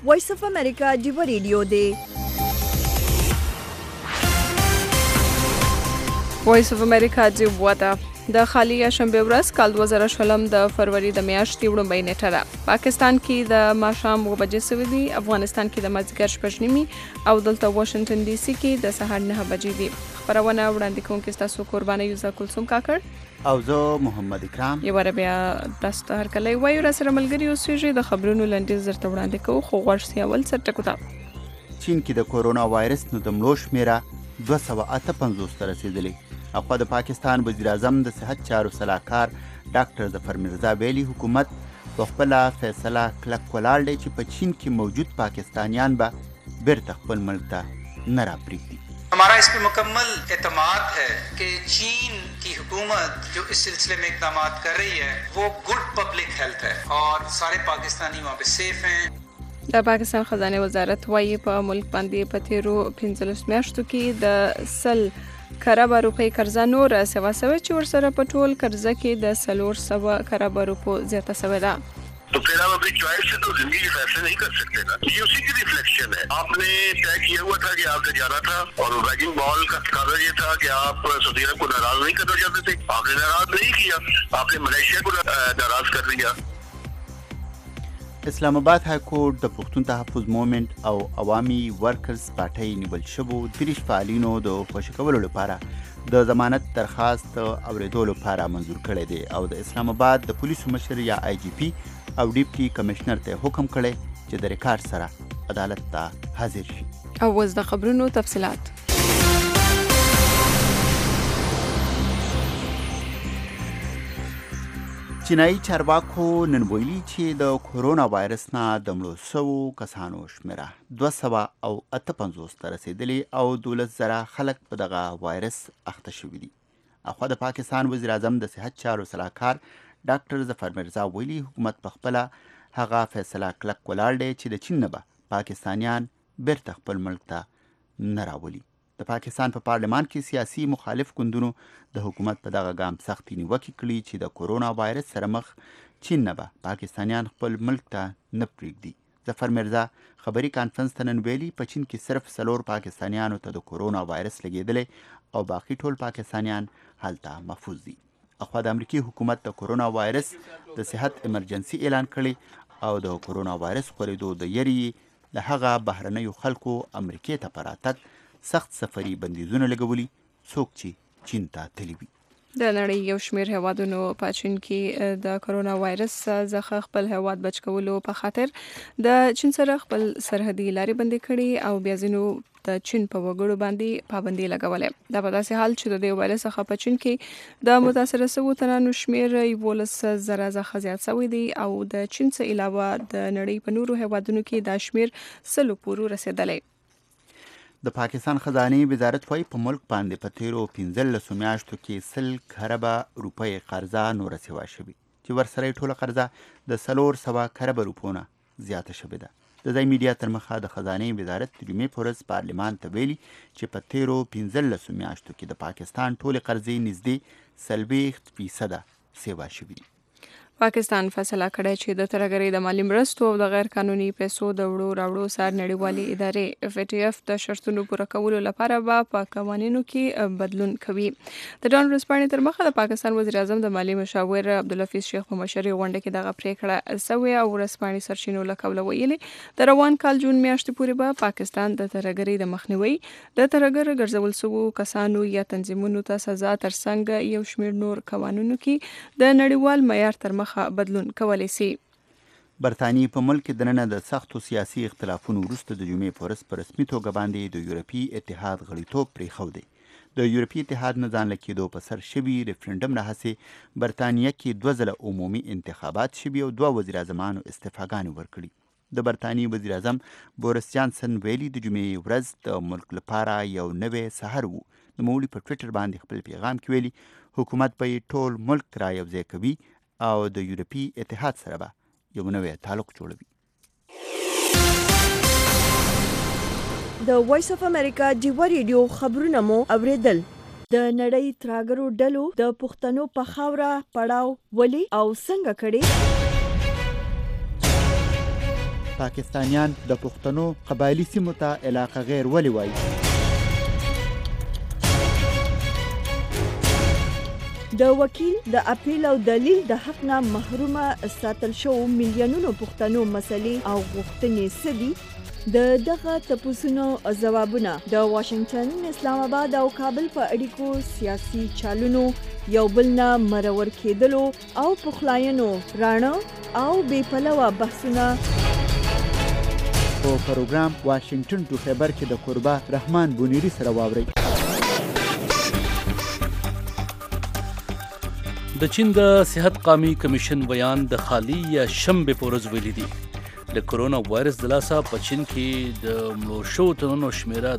وایس اف امریکا ډیو ریډیو دی. وایس اف امریکا ډیو ودا د خالی شنبه ورځ کال 2020 د فروری د میاشتې وړاندې نیټه ده. پاکستان کې د ماښام 9 بجې سوي دي، افغانستان کې د مازدیګر شپږ نیمې او دلته واشنگټن ډي سي کې د سهار 9 بجې دي. خبرونه وړاندې کوونکې تاسو قرباني یوزا کلثوم کاکړ او زه محمد اکرام. یو ور بیا تاسو ته هر کله وایو را سره ملګری اوسېږي د خبرونو لنډیز درته وړاندې کوو، خو غوږ سي اول سر ټکو ته. چین کې د کورونا وایرس نو د مړو شمیره 258 ته رسیدلی. اخوا د پاکستان وزیر اعظم د صحت چارو سلاکار ډاکټر ظفر مرزا ویلي حکومت په خپله فیصله کلک ولاړ دی چې په چین کې موجود پاکستانیان به بیرته خپل ملک ته نه راپرېږدي. हमारा इस पे मुकम्मल एतमाद है कि चीन की हुकूमत जो इस सिलसिले में इक़दाम कर रही है वो गुड पब्लिक हेल्थ है और सारे पाकिस्तानी वहाँ पे सेफ हैं. د پاکستان خزانه وزارت وايي په ملک باندې په تیرو 15 میاشتو کې د 100 کربه روپۍ قرضه نور سوا سوي چې ورسره په ټول قرضه کې د 400 کربه روپو زیاته سوې ده. तो फिर आप अपनी चॉइस से तो जिंदगी के फैसले नहीं कर सकते ना. ये उसी की रिफ्लेक्शन है. आपने तय किया हुआ था कि आपने जाना था और वैगिंग मॉल का तकाजा ये था कि आप सऊदी अरब को नाराज नहीं करना चाहते थे. आपने नाराज नहीं किया, आपने मलेशिया को नाराज कर दिया. اسلام آباد های کورټ د پښتون تحفظ موومنټ او عوامي ورکرز پارټۍ نیول شوو 30 فعالینو د خوشي کولو لپاره د ضمانت درخواست اوریدو لپاره منظور کړی دی او د اسلام آباد د پولیسو مشر یا آی جی پی او ډیپټي کمشنر ته حکم کړی چې د ریکارډ سره عدالت ته حاضر شي. او اوس د خبرونو تفصيلات. چینایي چارواکو نن ویلي چې د کورونا وایرس نه د مړو شوو کسانو شمیره 258 ته رسیدلې او 12,000 خلک په دغه وایرس اخته شوي دي. اخوا د پاکستان وزیر اعظم د صحت چارو سلاکار ډاکټر ظفر مرزا ویلي حکومت په خپله هغه فیصله کلک ولاړ دی چې د چین نه به پاکستانیان بیرته خپل ملک ته نه راولي. د پاکستان په پارلمان کې سیاسي مخالف ګوندونو د حکومت په دغه ګام سختي نیوکې کړي چې د کورونا وایرس سره مخ چین نه به پاکستانیان خپل ملک ته نه پرېږدي. ظفر مرزا خبري کانفرنس ته نن ویلي په چین کې صرف 4 پاکستانیانو ته د کورونا وایرس لګېدلی او باقي ټول پاکستانیان هلته محفوظ دي. اخوا د امریکای حکومت د کورونا وایرس د صحت ایمرجنسي اعلان کړی او د کورونا وایرس خورېدو د یری د هغه بهرنیو خلکو امریکای ته په راتګ سخت سفري بندیزونه لګولي څوک چې چین ته تللی وي. د نړۍ یو شمېر هیوادونو په چین کې د کورونا وایرس څخه خپل هیواد بچ کولو په خاطر د چین سره خپل سرحدي لارې بندې کړي او بیا ځینو د چین په وګړو باندې پابندي لګولې. دا په داسې حال چې د دې وایرس څخه په چین کې د متاثره شوو تنانو شمېر 11,000 څخه زیات شوی دی او د چین څخه علاوه د نړۍ په نورو هیوادونو کې دا شمېر 100 پورې رسیدلی. د پاکستان خزانه وزارت وايي په ملک باندې په تیرو 15 میاشتو کې 100 کربه روپۍ قرضه نور سیوا شوي چې ورسره ټوله قرضه د 400 کربه روپو نه زیاته شوې ده. د ځای میډیا تر مخه د خزانه وزارت د جمعې په ورځ پارلمان ته ویلي چې په تیرو 15 میاشتو کې د پاکستان ټولې قرضې نږدې 40% سیوا شوي دي. پاکستان فیصله کړی چې د ترهګرۍ د مالی مرستو او د غیر قانوني پیسو د وړو راوړو سر نړیوالې ادارې FATF د شرطونو پوره کولو لپاره به په قوانینو کې بدلون کوي. د ډان ورځپاڼې تر مخه د پاکستان وزیر اعظم د مالی مشاور عبدالحفیظ شیخ په مشرۍ غونډه کې دغه پریکړه سوې او ورځپاڼې سرچینو له قوله ویلي د روان کال جون میاشتې پورې به پاکستان د ترهګرۍ د مخنیوي د ترهګر ګرځول شوو کسانو یا تنظیمونو ته سزا ترڅنګ یو شمېر نور قوانینو کې د نړیوال معیار تر بدلون کولی سي. برطانیې په ملک کې دننه د سختو سیاسي اختلافونو وروسته د جمعې په ورځ په رسمي توګه باندې د یورپي اتحاد غړیتوب پرېښودی. د یورپي اتحاد نه ځان له کېدو په سر شوي ریفرنډم نه هسې برطانیه کې 2 ځله عمومي انتخابات شوي او 2 وزیر اعظمانو استعفاګانې ورکړي. د برطانیې وزیر اعظم بوریس جانسن ویلي د جمعې ورځ د ملک لپاره یو نوی سحر و. نوموړي په ټویټر باندې خپل پیغام کې ویلي حکومت به ټول ملک را یوځای کوي او د یورپي اتحاد سره به یو نوی تعلق جوړوي. د وایس اف امریکا ډیو ریډیو خبرونه مو اوریدل. د نړۍ ترهګرو ډلو د پښتنو په خاوره پړاو ولې او څنګه کړي پاکستانیان د پښتنو قبایلی سیمو ته علاقه غیر ولې وایي؟ د وکیل د اپیل او دلیل د حق نه محرومه ساتل شو میلیونونو پښتنو مسلې او غوښتنې سدي دغه تپوسونو ځوابونه د واشنگټن، اسلام آباد او کابل په اړیکو سیاسي چالونو یو بل نه مرور کېدلو او پخلاینو راڼه او بې پلوه بحثونه په پروګرام واشنگټن ټو خیبر کې د قربا رحمان بونیری سره واورئ. د چین د صحت قومي کمیشن بیان د خالی یا شنبه په ورځ ویلي دي د کرونا وایرس د لاسه په چین کې د مړو شوو تنونو شمیره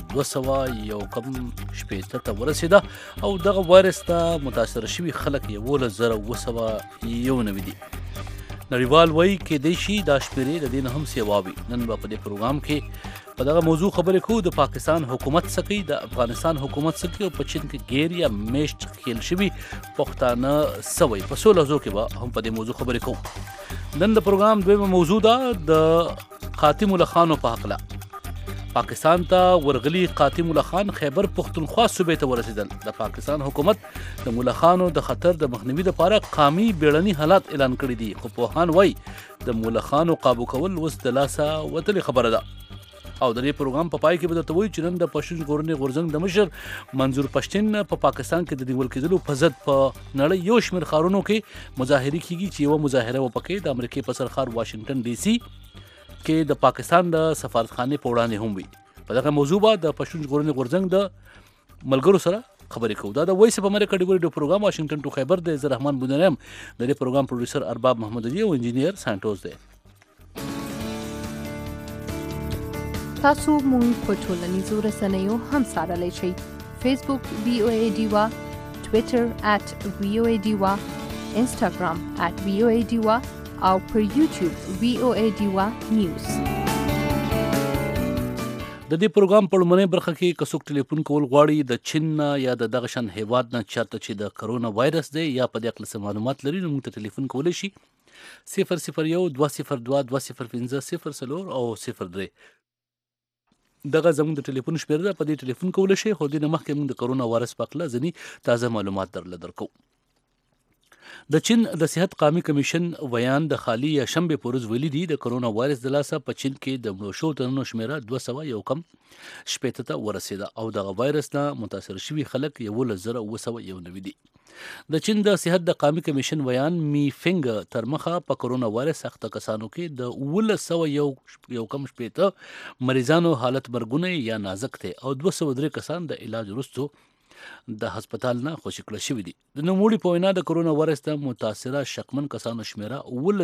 200 ته ورسېده او دغه وایرس ته متاثر شوي خلک 11,991 دي. نړیوال وایي کېدای شي دا شمیرې د دې نه هم سیوا وي. نن به په دې پروګرام کې په دغه موضوع خبرې کوو. د پاکستان حکومت څه کوي، د افغانستان حکومت څه کوي او په چین کې غیر یا میشت خیل شوي پښتانه څه وایي. په څو لحظو کې به هم په دې موضوع خبرې کوو. نن د پروګرام دویمه موضوع ده د قاتم الله خانو په هکله. پاکستان ته ورغلي قاتم الله خان خیبر پښتونخوا صوبې ته ورسېدل. د پاکستان حکومت د مولا خانو د خطر د مخنیوي لپاره قامي بیړني حالات اعلان کړي دي، خو پوهان وایي د مولا خانو قابو کول اوس د لاسه وتلې خبره ده. او د دې پروګرام په پای کې به درته وایو چې نن د پښتون ژغورنې غورځنګ د مشر منظور پښتین په پاکستان کې د نیول کېدلو په ضد په نړۍ یو شمېر ښارونو کې مظاهرې کیږي چې یوه مظاهره به پکې د امریکې په سر ښار واشنګټن ډي سي کې د پاکستان د سفارتخانې په وړاندې هم وي. په دغه موضوع به د پښتون ژغورنې غورځنګ د ملګرو سره خبرې کوو. دا د وایس اف امریکا ډیو پروګرام واشنګټن ټو خیبر دی. زه رحمان بودنیم، د دې پروګرام پروډوسر ارباب محمد علی او انجینیر سانټوس دی. تاسو مونږ په ټولنیزو رسنیو هم څارلی شئ. فیسبوک VOA ډیوا، ټویټر @VOA ډیوا، انسټاګرام @VOA ډیوا او پر یوټیوب VOA ډیوا نیوز. د دې پروګرام په لومړنۍ برخه کې که څوک ټلیفون کول غواړي د چین نه یا د دغه شان هیواد نه چاته چې د کرونا وایرس دی یا په دې اړه معلومات لري نو موږ ته ټلیفون کولی شي 001-202-205-04 او 03. دغه زموږ د ټلیفون شمیره ده، په دې ټلیفون کولی شي. خو دې نه مخکې موږ د کرونا وایرس په اړه ځینې تازه معلومات درکوو. د چین د صحت قومي کمیشن بیان د خالی یا شنبه په ورځ ویلي دي د کرونا وایرس د لاسه په چین کې د مړو شوو تنونو شمیره 201 ته ورسېده او دغه وایرس نه متاثر شوي خلک 11,991 دي. د چین د صحت د قومي کمیشن بیان می فنګ تر مخه په کرونا وایرس اخته کسانو کې د 11,991 مریضانو حالت مرګونی یا نازک دی او 203 کسان د علاج وروسته د هسپتال نه خوشي کړل شوي دي. د نوموړي په وینا د کرونا وایرس ته متاثره شکمن کسانو شمیره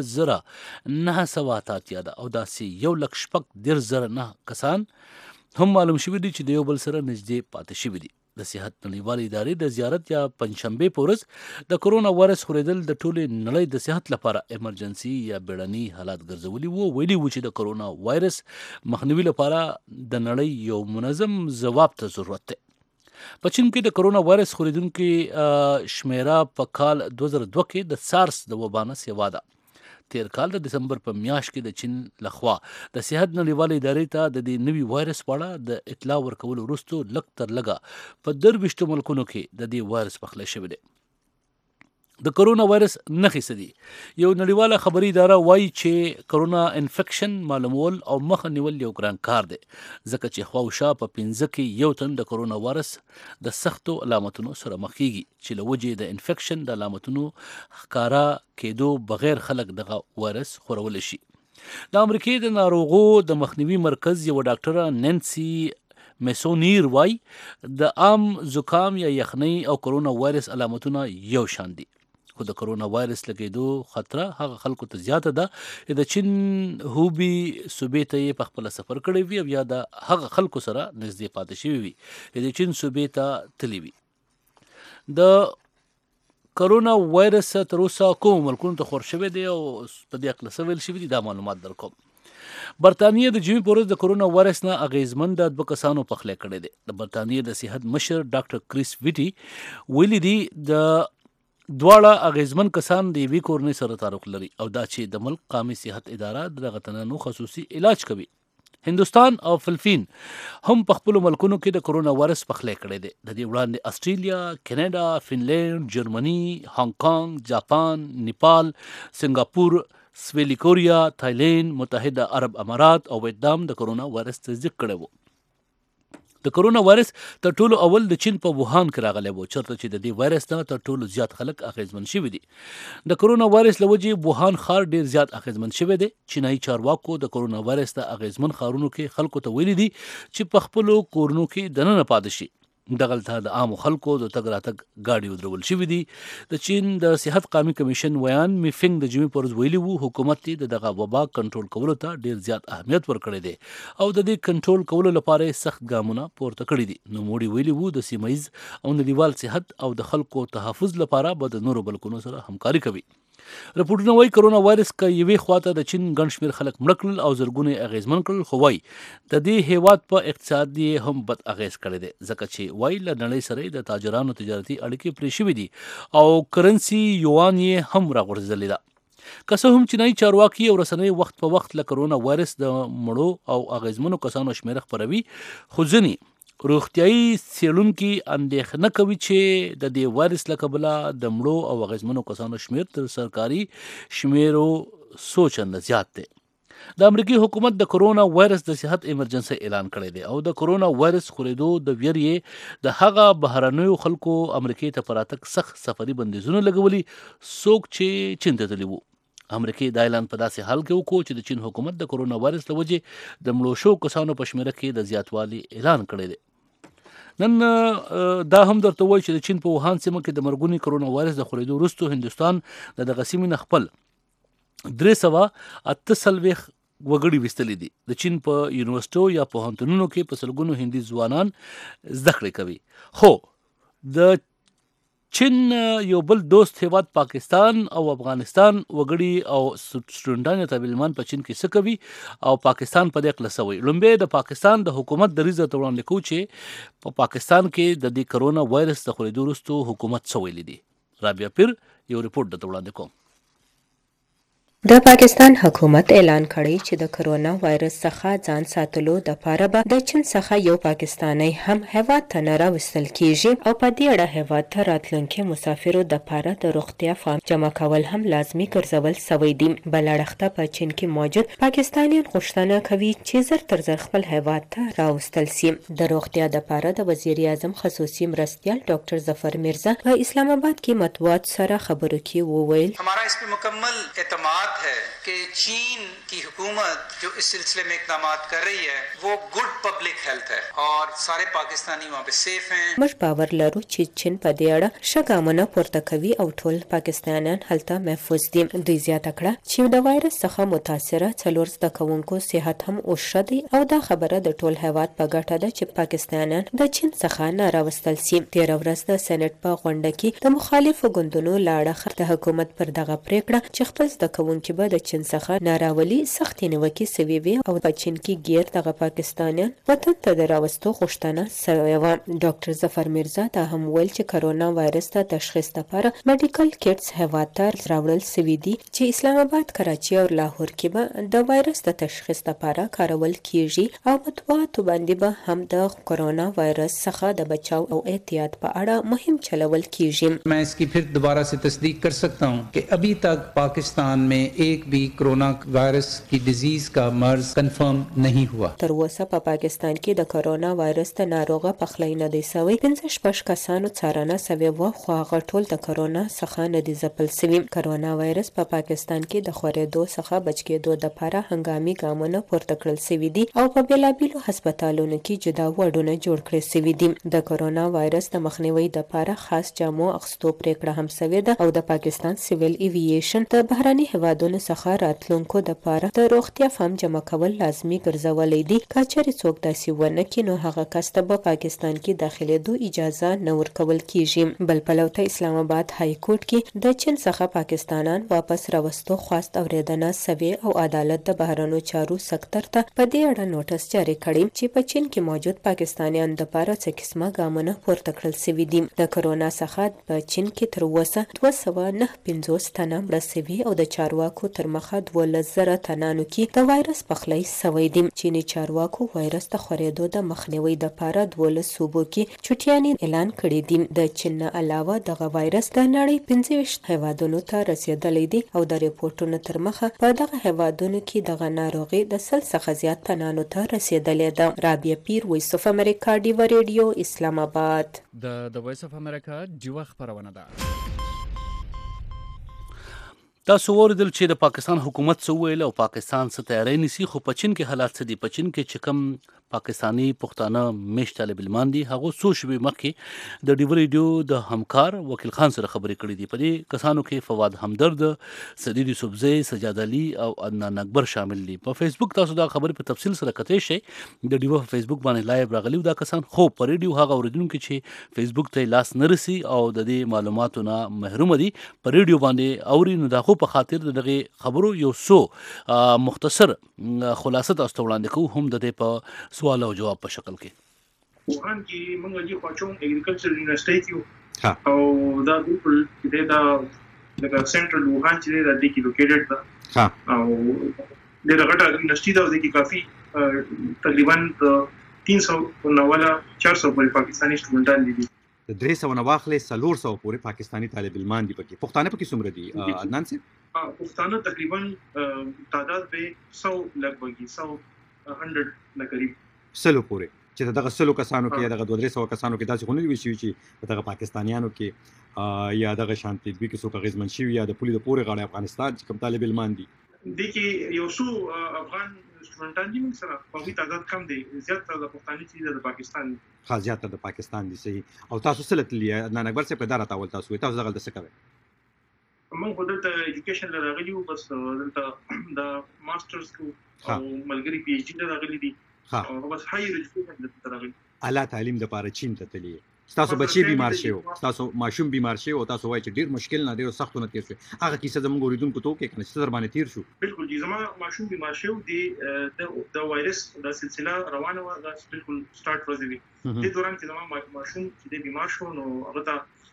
11,988 ده او داسې 1,06,9 کسان هم معلوم شوي دي چې د یو بل سره نږدې پاتې شوي دي. د صحت نړیوالې ادارې د زیارت یا پنجشنبې په ورځ د کرونا وایرس خورېدل د ټولې نړۍ د صحت لپاره ایمرجنسي یا بیړني حالات ګرځولي وو. ویلي وو چې د کرونا وایرس مخنیوي لپاره د نړۍ یو منظم ځواب ته ضرورت دی. په چین کې د کرونا وایرس خورېدونکو شمیره په کال 2002 کې د سارس د وبا نه سیوا ده. تیر کال د دسمبر په میاشت کې د چین لخوا د صحت نړیوالې ادارې ته د دې نوي وایرس په اړه د اطلاع ورکولو وروسته لږ تر لږه په 23 ملکونو کې د دې وایرس پخلی شوی دی. د کرونا وایرس نښې څه دي؟ یو نړیواله خبري اداره وایي چې کرونا انفیکشن معلومول او مخه نیول یو ګران کار دی ځکه چې خواوشا په 15 کې یو تن د کرونا وایرس د سختو علامتونو سره مخ کیږي چې له وجې د انفیکشن د علامتونو ښکارا کېدو بغیر خلک دغه وایرس خورولی شي. د امریکې د ناروغو د مخنیوي مرکز یو ډاکټره نینسي میسونیر وایي د عام زکام یا یخنۍ او کرونا وایرس علامتونه یو شان دي. خو د کرونا وایرس لګېدو خطره هغه خلکو ته زیاته ده چې د چین هوبي صوبې ته یې په خپله سفر کړی وي او یا د هغه خلکو سره نږدې پاتې شوي وي چې د چین صوبې ته تللی وي. د کرونا وایرس تر اوسه کومو ملکونو ته خور شوی دی او په دې هکله څه ویل شوي دي دا معلومات درکوم. برطانیه د جمعې په ورځ د کرونا وایرس نه اغېزمن د 2 کسانو پخلی کړی دی. د برطانیه د صحت مشر ډاکټر کریس ویټي ویلي دي د دواړه اغیزمن کسان د یوې کورنۍ سره تعلق لري او دا چې د ملک قومي صحت اداره دغه تنانو خصوصي علاج کوي. هندوستان او فلپین هم په خپلو ملکونو کې د کرونا وایرس پخلی کړی دی. د دې وړاندې استرالیا، کینیډا، فنلینډ، جرمني، هانګ کانګ، جاپان، نیپال، سنگاپور، سویلي کوریا، تایلند، متحده عرب امارات او ویتنام د کرونا وایرس تصدیق کړی وو. د کرونا وایرس تر ټولو اول د چین په ووهان کې راغلی و، چېرته چې د دې وایرس نه تر ټولو زیات خلک اغیزمن شوي دي. د کرونا وایرس له وجې ووهان ښار ډیر زیات اغیزمن شوی دی. چینایي چارواکو د کرونا وایرس د اغیزمن ښارونو کې خلکو ته ویلي دي چې په خپلو کورونو کې دننه پاتې شي. دغلته د عامو خلکو د تګ راتګ ګاډي ودرول شوي دي. د چین د صحت قومي کمیشن ویان میفنګ د جمعې پر ورځ ویلي وو حکومت یې د دغه وبا کنټرول کولو ته ډیر زیات اهمیت ورکړی دی او د دې کنټرول کولو لپاره یې سخت ګامونه پورته کړي دي. نوموړي ویلي وو د سیمه ییز او نړیوال صحت او د خلکو تحفظ لپاره به د نورو ملکونو سره همکاري کوي. رپورټونه وایي کرونا وایرس که یوې خواته د چین ګڼ شمېر خلک مړه کړل او زرګونه یې اغیزمن کړل، خو وایي د دې هیواد په اقتصاد یې هم بد اغیز کړی دی، ځکه چې وایي له نړۍ سره د تاجرانو تجارتي اړیکې پرې شوي دي او کرنسي یوان یې هم راغورځېدلې ده. که څه هم چینایي چارواکي او رسنۍ وخت په وخت له کرونا وایرس د مړو او اغیزمنو کسانو شمېره خپروي، خو ځینې روغتیایي څېړونکي اندېښنه کوي چې د دې وایرس له کبله د مړو او اغیزمنو کسانو شمېر تر سرکاري شمېرو څو چنده زیات دی. د امریکای حکومت د کرونا وایرس د صحت ایمرجنسي اعلان کړی دی او د کرونا وایرس خورېدو د ویرې د هغه بهرنیو خلکو امریکای ته په راتګ سخت سفري بندیزونه لګولي څوک چې چین ته تللي وو. امریکای دا اعلان په داسې حال کې وکړو چې د چین حکومت د کرونا وایرس له وجې د مړو شوو کسانو په شمېره کې د زیاتوالي اعلان کړی دی. نن دا هم درته وایي چې د چین په ووهان سیمه کې د مرګوني کرونا وایرس د خورېدو وروسته هندوستان د دغه سیمې نه خپل 348 وګړي ویستلي دي. د چین په یونیورسټو یا پوهنتونونو کې په سلګونو هندي ځوانان زده کړې کوي. خو د چین یو بل دوست هیواد پاکستان او افغانستان وګړي او سټوډنټان یا طالبان په چین کې څه کوي او پاکستان په دې کله سوي. لومبه د پاکستان د حکومت دریځ ته وړاندې کوي چې په پاکستان کې د دې کرونا وایرس د خورېدو وروسته حکومت څه ویلي دي. رابعه پیر یو رپورټ درته وړاندې کوم. د پاکستان حکومت اعلان کړی چې د کرونا وایرس څخه ځان ساتلو دپاره به د چین څخه یو پاکستانی هم هیواد ته نه راوستل کیږي او په دې اړه هیواد ته راتلونکي مسافرو دپاره د روغتیا فارم جمع کول هم لازمي ګرځول سوی دي. بل اړخته په چین کې موجود پاکستانیان غوښتنه کوي چې زر تر زر خپل هیواد ته راوستل سي. د روغتیا دپاره د وزیر اعظم خصوصي مرستیال ډاکټر ظفر میرزا په اسلام آباد کې مطبوعات سره خبرو کې وویل हमारा इस पे मुकम्मल एतमाद है कि चीन की हुकूमत जो इस सिलसिले में इक़दामात कर रही है वो गुड पब्लिक हेल्थ है और सारे पाकिस्तानी वहाँ पे सेफ हैं. موږ باور لرو چې چین په دې اړه ښه ګامونه پورته کوي او ټول پاکستانیان هلته محفوظ دي. دوی زیاته کړه چې د وایرس څخه متاثره 4 زده کوونکو صحت هم اوښه دی او دا خبره د ټول هیواد په ګټه ده چې پاکستانیان د چین څخه نه راوستل سي. تېره ورځ د سېنات په غونډه کې د مخالفو ګوندونو له اړخه د حکومت پر دغه پریکړه چې خپل زده کوونکي به د چین څخه ناراولي سختې نیوکې سوي وي او په چین کې ګیر دغه پاکستانیان وطن ته د راوستو غوښتنه سوې وه. ډاکټر ظفر میرزا دا هم ویل چې کرونا وایرس ته تشخیص لپاره میډیکل کټس هیواد ته راوړل سوي دي چې اسلام آباد، کراچي او لاهور کې به د وایرس د تشخیص لپاره کارول کیږي او مطبوعاتو باندې به هم د کرونا وایرس څخه د بچاو او احتیاط په اړه مهم چلول کیږي. मैं इसकी फिर दोबारा से तस्दीक कर सकता हूँ कि अभी तक पाकिस्तान में एक भी कोरोना वायरस की डिजीज का मर्ज कंफर्म नहीं हुआ. تر اوسه په پاکستان کې د کرونا وایرس ته ناروغه پخلی نه دی سوی. 15 کسانو څارنه سوې وه خو هغه ټول د کرونا څخه نه دي ځپل سوي. کرونا وایرس په پاکستان کې د خورېدو څخه بچ کېدو دپاره هنګامي ګامونه پورته کړل سوي دي او په بېلابېلو هسپتالونو کې جدا واډونه جوړ کړل سوي دي. د کرونا وایرس د مخنیوي دپاره خاص جامو اخیستو پریکړه هم سوې ده او د پاکستان سیویل ایوییشن د بهرني هیواد هیوادونو څخه راتلونکو د پاره د روغتیا فارم جمع کول لازمي ګرځولې دي. کچېرې څوک داسې ونه کړي نو هغه کس ته به پاکستان کې داخلېدو اجازه نه ورکول کیږي. بل پلو ته اسلام آباد های کورټ کې د چین څخه پاکستانان واپس راوستو خواست اوریدنه سوي او عدالت د بهرنیو چارو سکتر ته په دې اړه نوټس جاری کړی چې په چین کې موجود پاکستانیان د پاره څه قسمه ګامونه پورته کړل سوي دي. د کرونا څخه په چین کې تر اوسه 259 تنه مړه سوي او د چارواکو تر مخه 12,000 تنانو کې د وایرس پخلی سوی دي. چینی چارواکو وایرس ته خورېدو د مخنیوي لپاره 12 صوبو کې چټیانې اعلان کړي دي. د چین نه علاوه دغه وایرس د نړۍ 25 هیوادونو ته رسیدلی دی او د ریپورتونو تر مخه په دغه هیوادونو کې دغه ناروغي د 100 څخه زیات تنانو ته رسیدلې ده. رابعه پیر، وایس اف امریکا، ډیو ریډیو، اسلام آباد. د وایس اف امریکا ډیو خبرونه ده. تاسو اوریدل چې د پاکستان حکومت څه ویل او پاکستان څه تیاری نیسي، خو په چین کې حالات څه دي. په چین کې چې کوم پاکستانی پښتانه میشت طالب علمان دي هغه څو شپې مخکې د ډیو ریډیو د همکار وکیل خان سره خبرې کړې دي. په دې کسانو کې فواد همدرد، سدید یوسفزی، سجاد علي او عدنان اکبر شامل دي. په فیسبوک تاسو دا خبرې په تفصیل سره کتئ شئ. د ډیو په فیسبوک باندې لایو راغلي دا کسان، خو په ریډیو هغه اوریدونکو چې فیسبوک ته لاس نه رسي او د دې معلوماتو نه محروم دي په ریډیو باندې اوري، نو دا خو په خاطر دغه خبرو یو څو مختصر خلاصه تاسو وړاندې کوو هم د دې په سوال او جواب په شکل کې. وهان کې موږ یې پاچون اګریکلچر یونیورسيټي کې او دا بالکل چې دا د سنټرل وهان چې دا د کې لوکیټډ ده او د رغټه یونیورسيټي دا د کې کافي تقریبا 300 نواله 400 پورې پاکستاني سټوډنټان دي. د 300 نه واخلې 400 پورې پاکستاني طالب علمان دي. پکې پښتانه پکې څومره دي عدنان صاحب؟ پښتانه تقریبا تعداد به 100 لګبګي 100 نه قریب 100 پورې چې دغه 100 کسانو کې دغه 200 کسانو کې داسې خونې وي چې دغه پاکستانیانو کې یا دغه شانتي دوی کې څوک غیزمن شي یا د پولی د پورې غاړه افغانستان چې کوم طالب علمان دي د کې یو څو افغان سټوډنټان دي سره په وی تعداد کم دي، زیات تر د پښتاني چې د پاکستان خاص زیات تر د پاکستان دي. صحیح. او تاسو سره تللی عدنان اکبر صاحب په دغه تاول تاسو دغه څه کوي؟ موږ په دلته ایجوکیشن راغلی وو، بس دلته د ماسترز کو او ملګری پی ایچ ډی راغلی دي او بس هایر ایجوکیشن دلته راغلی. اعلی تعلیم د پاره چین ته تللی. تاسو بچی بیمار شي او تاسو ماشوم بیمار شي او تاسو وایي چې ډیر مشکل نه ډیر سختونه تیر شو، هغه کیسه زموږ اوریدونکو ته کې کنه چې در باندې تیر شو. بالکل جی، زما ماشوم بیمار شو د وایرس د سلسله روانه و، دا بالکل سٹارټ ورزوي. د دوران کې زما ماشوم چې بیمار شو نو هغه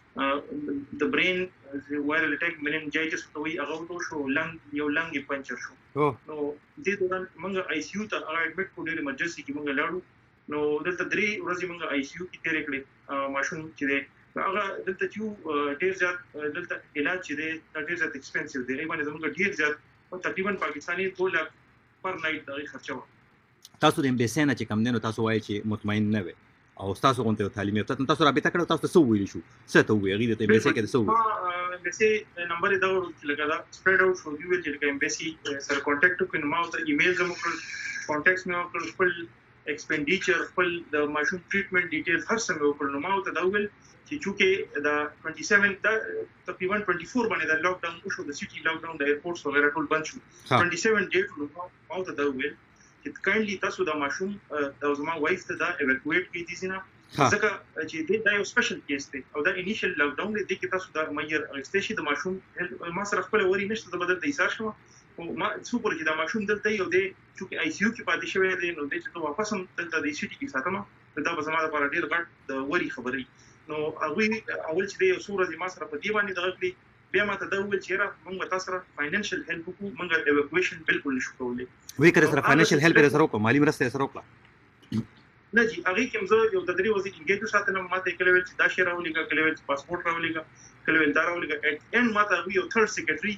ته د برین وایرل اٹیک مننجایټس کوي، هغه ورته شو لنګ یو لنګ پنچر شو. نو د دوران موږ آی سی یو ته اډمټ کړو، ډېر ایمرجنسي کې موږ لاړو. نو دلته 3 ورځې موږ آی سی یو کې تیرې کړې. ماشوم چې دی هغه دلته چې ډېر زیات دلته علاج چې دی ډېر زیات ایکسپنسیو دی. باندې زموږ ډېر زیات تقریبا پاکستاني 2 لک پر نایټ دغه خرچه و. تاسو د امبیسي نه چې کم دینو تاسو وایي چې مطمئن نه وي او تاسو غونډه تعلیمي تاسو رابطه کړو، تاسو څه ویل شو؟ څه ته ویل غوډه ته امبیسي کې څه ویل؟ امبیسي نمبر دا چې لګا سپریډ اوټ شو، ویل چې امبیسي سره کانټیکټ وکړو، ما ته ایمیل زموږ کانټیکټس مې وکړل، خپل ایکسپینډیچر، خپل د ماشوم ټریټمنټ ډیټیل هر څه مې وکړل. نو ما ته دا ویل چې چونکه دا 27 دا تقریبا 24 باندې دا لاک ډاون وشو، د سټي لاک ډاون، د ایرپورټس وغیرہ ټول بند شو. 27 ډیټ ما ته دا ویل چې کایندلی تاسو دا ماشوم دا زما وایف ته دا ایواکویټ کړئ دي نه، ځکه چې دا یو سپیشل کیس دی او دا انیشل لاک ډاون دی کې تاسو دا مېر اغستې شي. د ماشوم ما سره خپل وری نشته، د بدل د ایثار شو او ما سپور چې دا ماشوم دلته یو دی چې آی سی یو کې پاتې شوی دی، نو د چې واپس هم دلته د سټي کې ساتم، دا به زما لپاره ډیر غټ د وری خبرې. نو هغه اول چې یو څو ورځې ما سره په دی باندې دغه کړی، بیا ما ته دا ویل چې را موږ تاسو سره فاینانشل هیلپ وکړو، موږ ایواکویشن بالکل نشو کولای. وی کړه سره فاینانشل هیلپ سره وکړو، مالی مرسته سره وکړه نه جی. هغه کوم زه یو د 3 ورځې انګیج ساتنه، ما ته کله ویل چې دا شی راولېګا، کله ویل چې پاسپورت راولېګا، کله ویل دا راولېګا. ان ما ته یو ثرد سیکریټري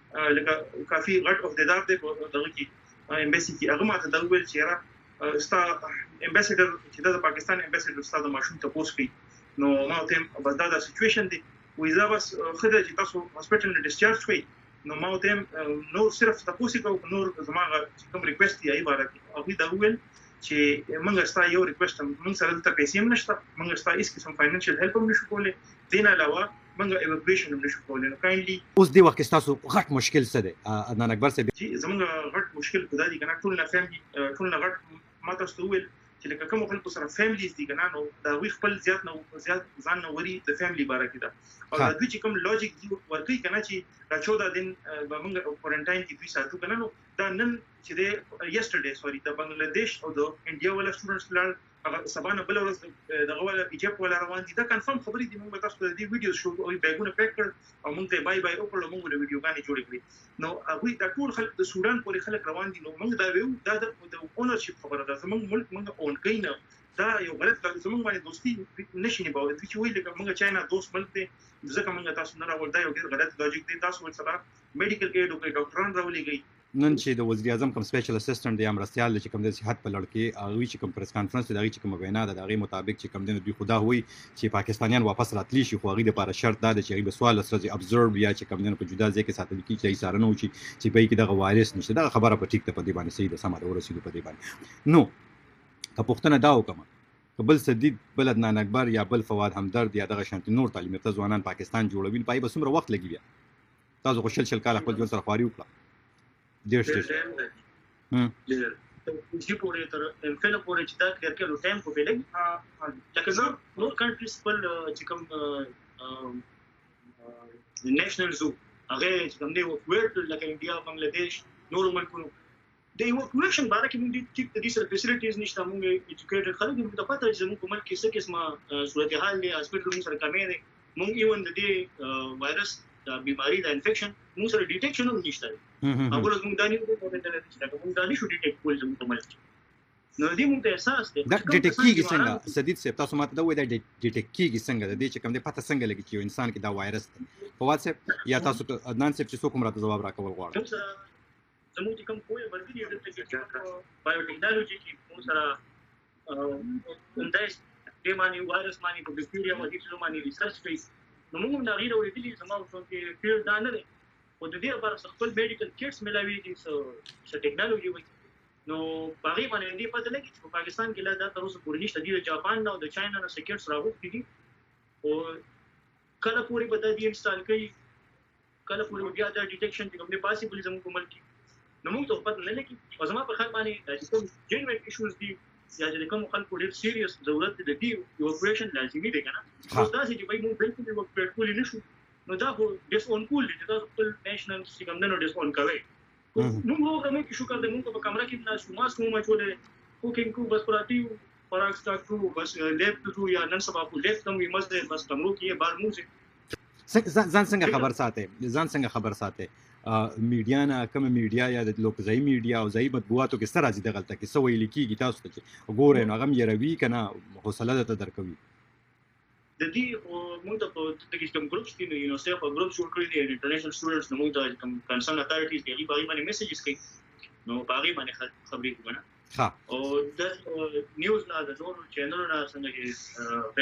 لکه کافي غټ اف د دار دی دغه کې امبیسي کې، هغه ما ته دا ویل چې را ستا امبیسډر چې د پاکستان امبیسډر ستا د ماشوم ته پوسټ کړي. نو ما ته بس دا سچويشن دی، ویزا بس خدای چې تاسو هسپټل نه ډیسچارج شوي. نو ما ته نو صرف تاسو کو نور زماغه کوم ریکوست دی ایباره کې او دا ویل چې موږ ستا یو ریکوست موږ سره د پیسې هم نشته، موږ ستا هیڅ قسم فاینانشل هیلپ هم نشو کولای. دین علاوه موږ ایویکویشن هم نشو کولای. نو کایندلی اوس دی وخت تاسو غټ مشکل څه دی عدنان اکبر صاحب؟ چې زموږ غټ مشکل خدا دي کنه ټول نه فیملی ټول نه غټ ما تاسو ته ویل چې لکه کوم خلکو سره فیملیز دي کنه نو دا وی خپل زیات ځان نه وري د فیملی باره کې دا او دا دوی چې کوم لوجیک دی ورته کنه چې دا 14 دن موږ کوارنټاین کې دوی ساتو کنه نو دا نن چې د یسترډے سوري د بنگلاديش او د انډیا ولا سټوډنټس لار هغه سبانه بل ورځ دغه ولا ایجاب ولا روان دي دا کنفرم خبرې دي. موږ تاسو ته د ویډیو شو او بیگونه پیک کړ او موږ ته بای بای وکړو موږ د ویډیوګانې جوړې کړې نو هغه دا ټول خلک د سودان پورې خلک روان دي نو موږ دا ویو دا د اونرشپ خبره ده زموږ ملک موږ اون کین دا یو غلط کار زموږ باندې دوستي نشي نه باور چې ویل موږ چاینا دوست ملک دی ځکه موږ تاسو نه راول دا یو ډیر غلط لوجیک دی. تاسو ول سره میډیکل ایډ او ډاکټران راولېږي نن چې د وزیر اعظم کوم سپیشل اسسټنټ دی امرستیال چې کوم د صحت په لړ کې هغه چې کوم پریس کانفرنس دی چې کوم وینا ده هغه مطابق چې کوم د دوی خدا وي چې پاکستانیان واپس راتلی شي خو هغه لپاره شرط ده چې هغه به سوال سره ابزرو یا چې کوم د په جدا ځای کې ساتل کیږي چې سارنه وچی چې به کې دغه وایرس نشته دا خبره په ټیک ته په دی باندې صحیح ده سم ده ورسېدو په دی باندې نو که پښتنه دا وکم بل سدید بل عدنان اکبر یا بل فواد همدرد یا دغه شانتي نور تعلیم یافته ځوانان پاکستان جوړوي پای به څومره وخت لګي بیا تاسو خو شل کال خپل ژوند سره خواري وکړه ډیر چې پورې تر انفل پورې چې دا کړ کېلو ټایم کو به لګي لکه زه نور کنټریز خپل چې کوم نېشنل زو هغه چې کوم دی ورته لکه انډیا بنگلاديش نور ملکونو د ایوکویشن باره کې موږ د دې سره فیسیلیټیز نشته موږ ایجوکیټډ خلک موږ ته پته چې موږ کومل کې څه قسمه صورتحال دی هاسپټل سره کمې دي موږ ایون د دې وایرس د بیماری د انفیکشن موږ سره ډیټیکشن هم نشته هغه موږ دانی په دې چې موږ دانی شو ډیټیکټ کول زموږ په ملک نو دې موږ ته احساس دی دا ډیټیکټ کیږي څنګه سدید صاحب تاسو ماته دا وایي دا ډیټیکټ کیږي څنګه د دې چې کوم دې پته څنګه لګي چې انسان کې دا وایرس دی په واتساپ یا تاسو عدنان صاحب چې څوک راته جواب راکول غواړي زموږ چې کوم کوی ورګي د چې بایوټیکنالوژي کې موږ سره انداز د مانی وایرس مانی په بیکټیریا او هیڅ مانی ریسرچ کوي نو موږ دا غیر ورېدلی زموږ څو کې فیلډ دا نه دی او د دې لپاره خپل میډیکل کټس ملاوي دي څه ټیکنالوژي وي نو باغی باندې دې پته لګي چې په پاکستان کې لا دا تر اوسه پورې نشته دی جاپان نه او د چاینا نه سکټس راوځي دي او کله پورې به د دې انسټال کوي کله پورې بیا د ډیټیکشن کې کومه پاسیبل زموږ ملک نو موږ ته پته نه لګي او زما په خیال باندې چې کوم جنوین ایشوز دي یا چې کوم خلکو ډېر سیریس ضرورت دی د دې اپریشن لازمي دی کنه اوس دا چې به موږ بالکل یو پلیټفارم نشو نو دا خو ډیس اون کول دي دا خپل نېشنل سیستم نه ډیس اون کوي نو موږ کوم کې شو کړو موږ په کمره کې نه ماسک مو مچولې کوکینګ کو بس پراتی خوراک سٹارټ کو بس لیب کو یا نن سبا کو لیب تم وي مزه بس کمرو کې بار مو ځان څنګه خبر ساتي میډیا نه کوم میډیا یا د لوکځای میډیا او ځای مطبوعاتو کې سره ځي دغلطه کې سوې لیکيږي تاسو ته چې ګورئ نو هغه یې روي کنه حوصله ده درکوي د دې موږ ته په دغه کوم ګروپس کې نو یو څه په ګروپ جوړ کړی دي انټرنیشنل سټوډنټس نو موږ ته کوم کنسرن اتارټیز دی په باندې میسیجز کوي نو په هغه باندې خبرې کوي ها او د نیوز نه د نور چینل نه څنګه چې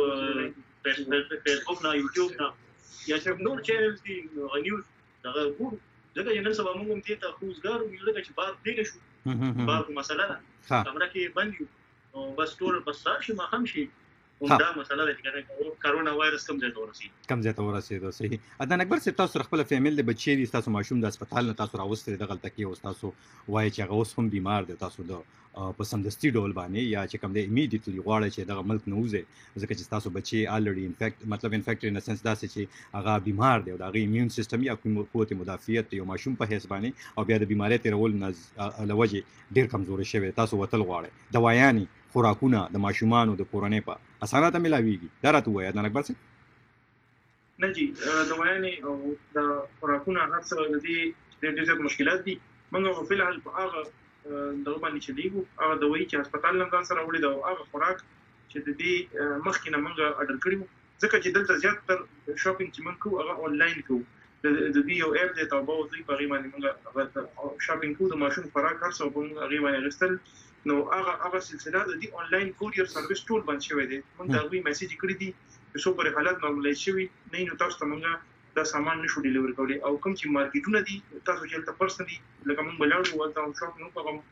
فیسبوک نه یوټیوب نه یا چې نور چینلز دي نیوز دا ګور ځکه چې نن سبا موږ هم دې ته خوځګار یو لکه چې بار دی نشو بار مسله ده کمره کې بند یو او بس ټول بس شي ما هم شي دا مسله ده چې کرونا وایرس کم ځای ته ورسېدو صحیح عدنان اکبر صاحب تاسو خپل فیملی د بچی دي تاسو ماشوم د هسپتال نه تاسو راوستل د غلطه کې او تاسو وایي چې هغه اوس هم بیمار دي تاسو د په سمدستي ډول باندې یا چې کوم د امیډیټلی غواړي چې دغه ملک نه وځي ځکه چې تاسو بچي الریډي انفیکټ ان سنس داسې چې هغه بیمار دی او دغه ایمیون سیستم یا کوم قوت مدافعت یو ماشوم په حساب باندې او بیا د بیماری تیرول لوجه ډیر کمزوري شوی تاسو وتل غواړي دواياني خوراکونه د ماشومانو د کورونې په اسانه ته ملاويږي دا راته وایي عدنان اکبر صاحب نه جی دواياني او د خوراکونه هر څه د دې ډېر مشکلات دي موږ په فعل په هغه د باندې چې دیګو هغه دوی چې هسپتال نه ځان سره وړي دا هغه خوراک چې د دې مخکې نه موږ اډر کړیو ځکه چې دلته زیات تر شاپینګ چې موږ کوو هغه آنلاین کوو د دې یو اپ دی تاسو به دوی په غیمه موږ شاپینګ کوو د ماشوم خوراک هر څه په موږ غیمه غستل نو هغه سلسله د دې آنلاین کوریر سرویس ټول بند شوی دی موږ دا وی میسج کړی دی چې څو پر حالت نورمالایز شوی نه نو تاسو ته موږ دا سامان نشو ډیلیور کولی او کوم چې مارکیټونه دي تاسو چې تل پرسنلی لکه موږ بلاړو ولته او شاپ نو کوم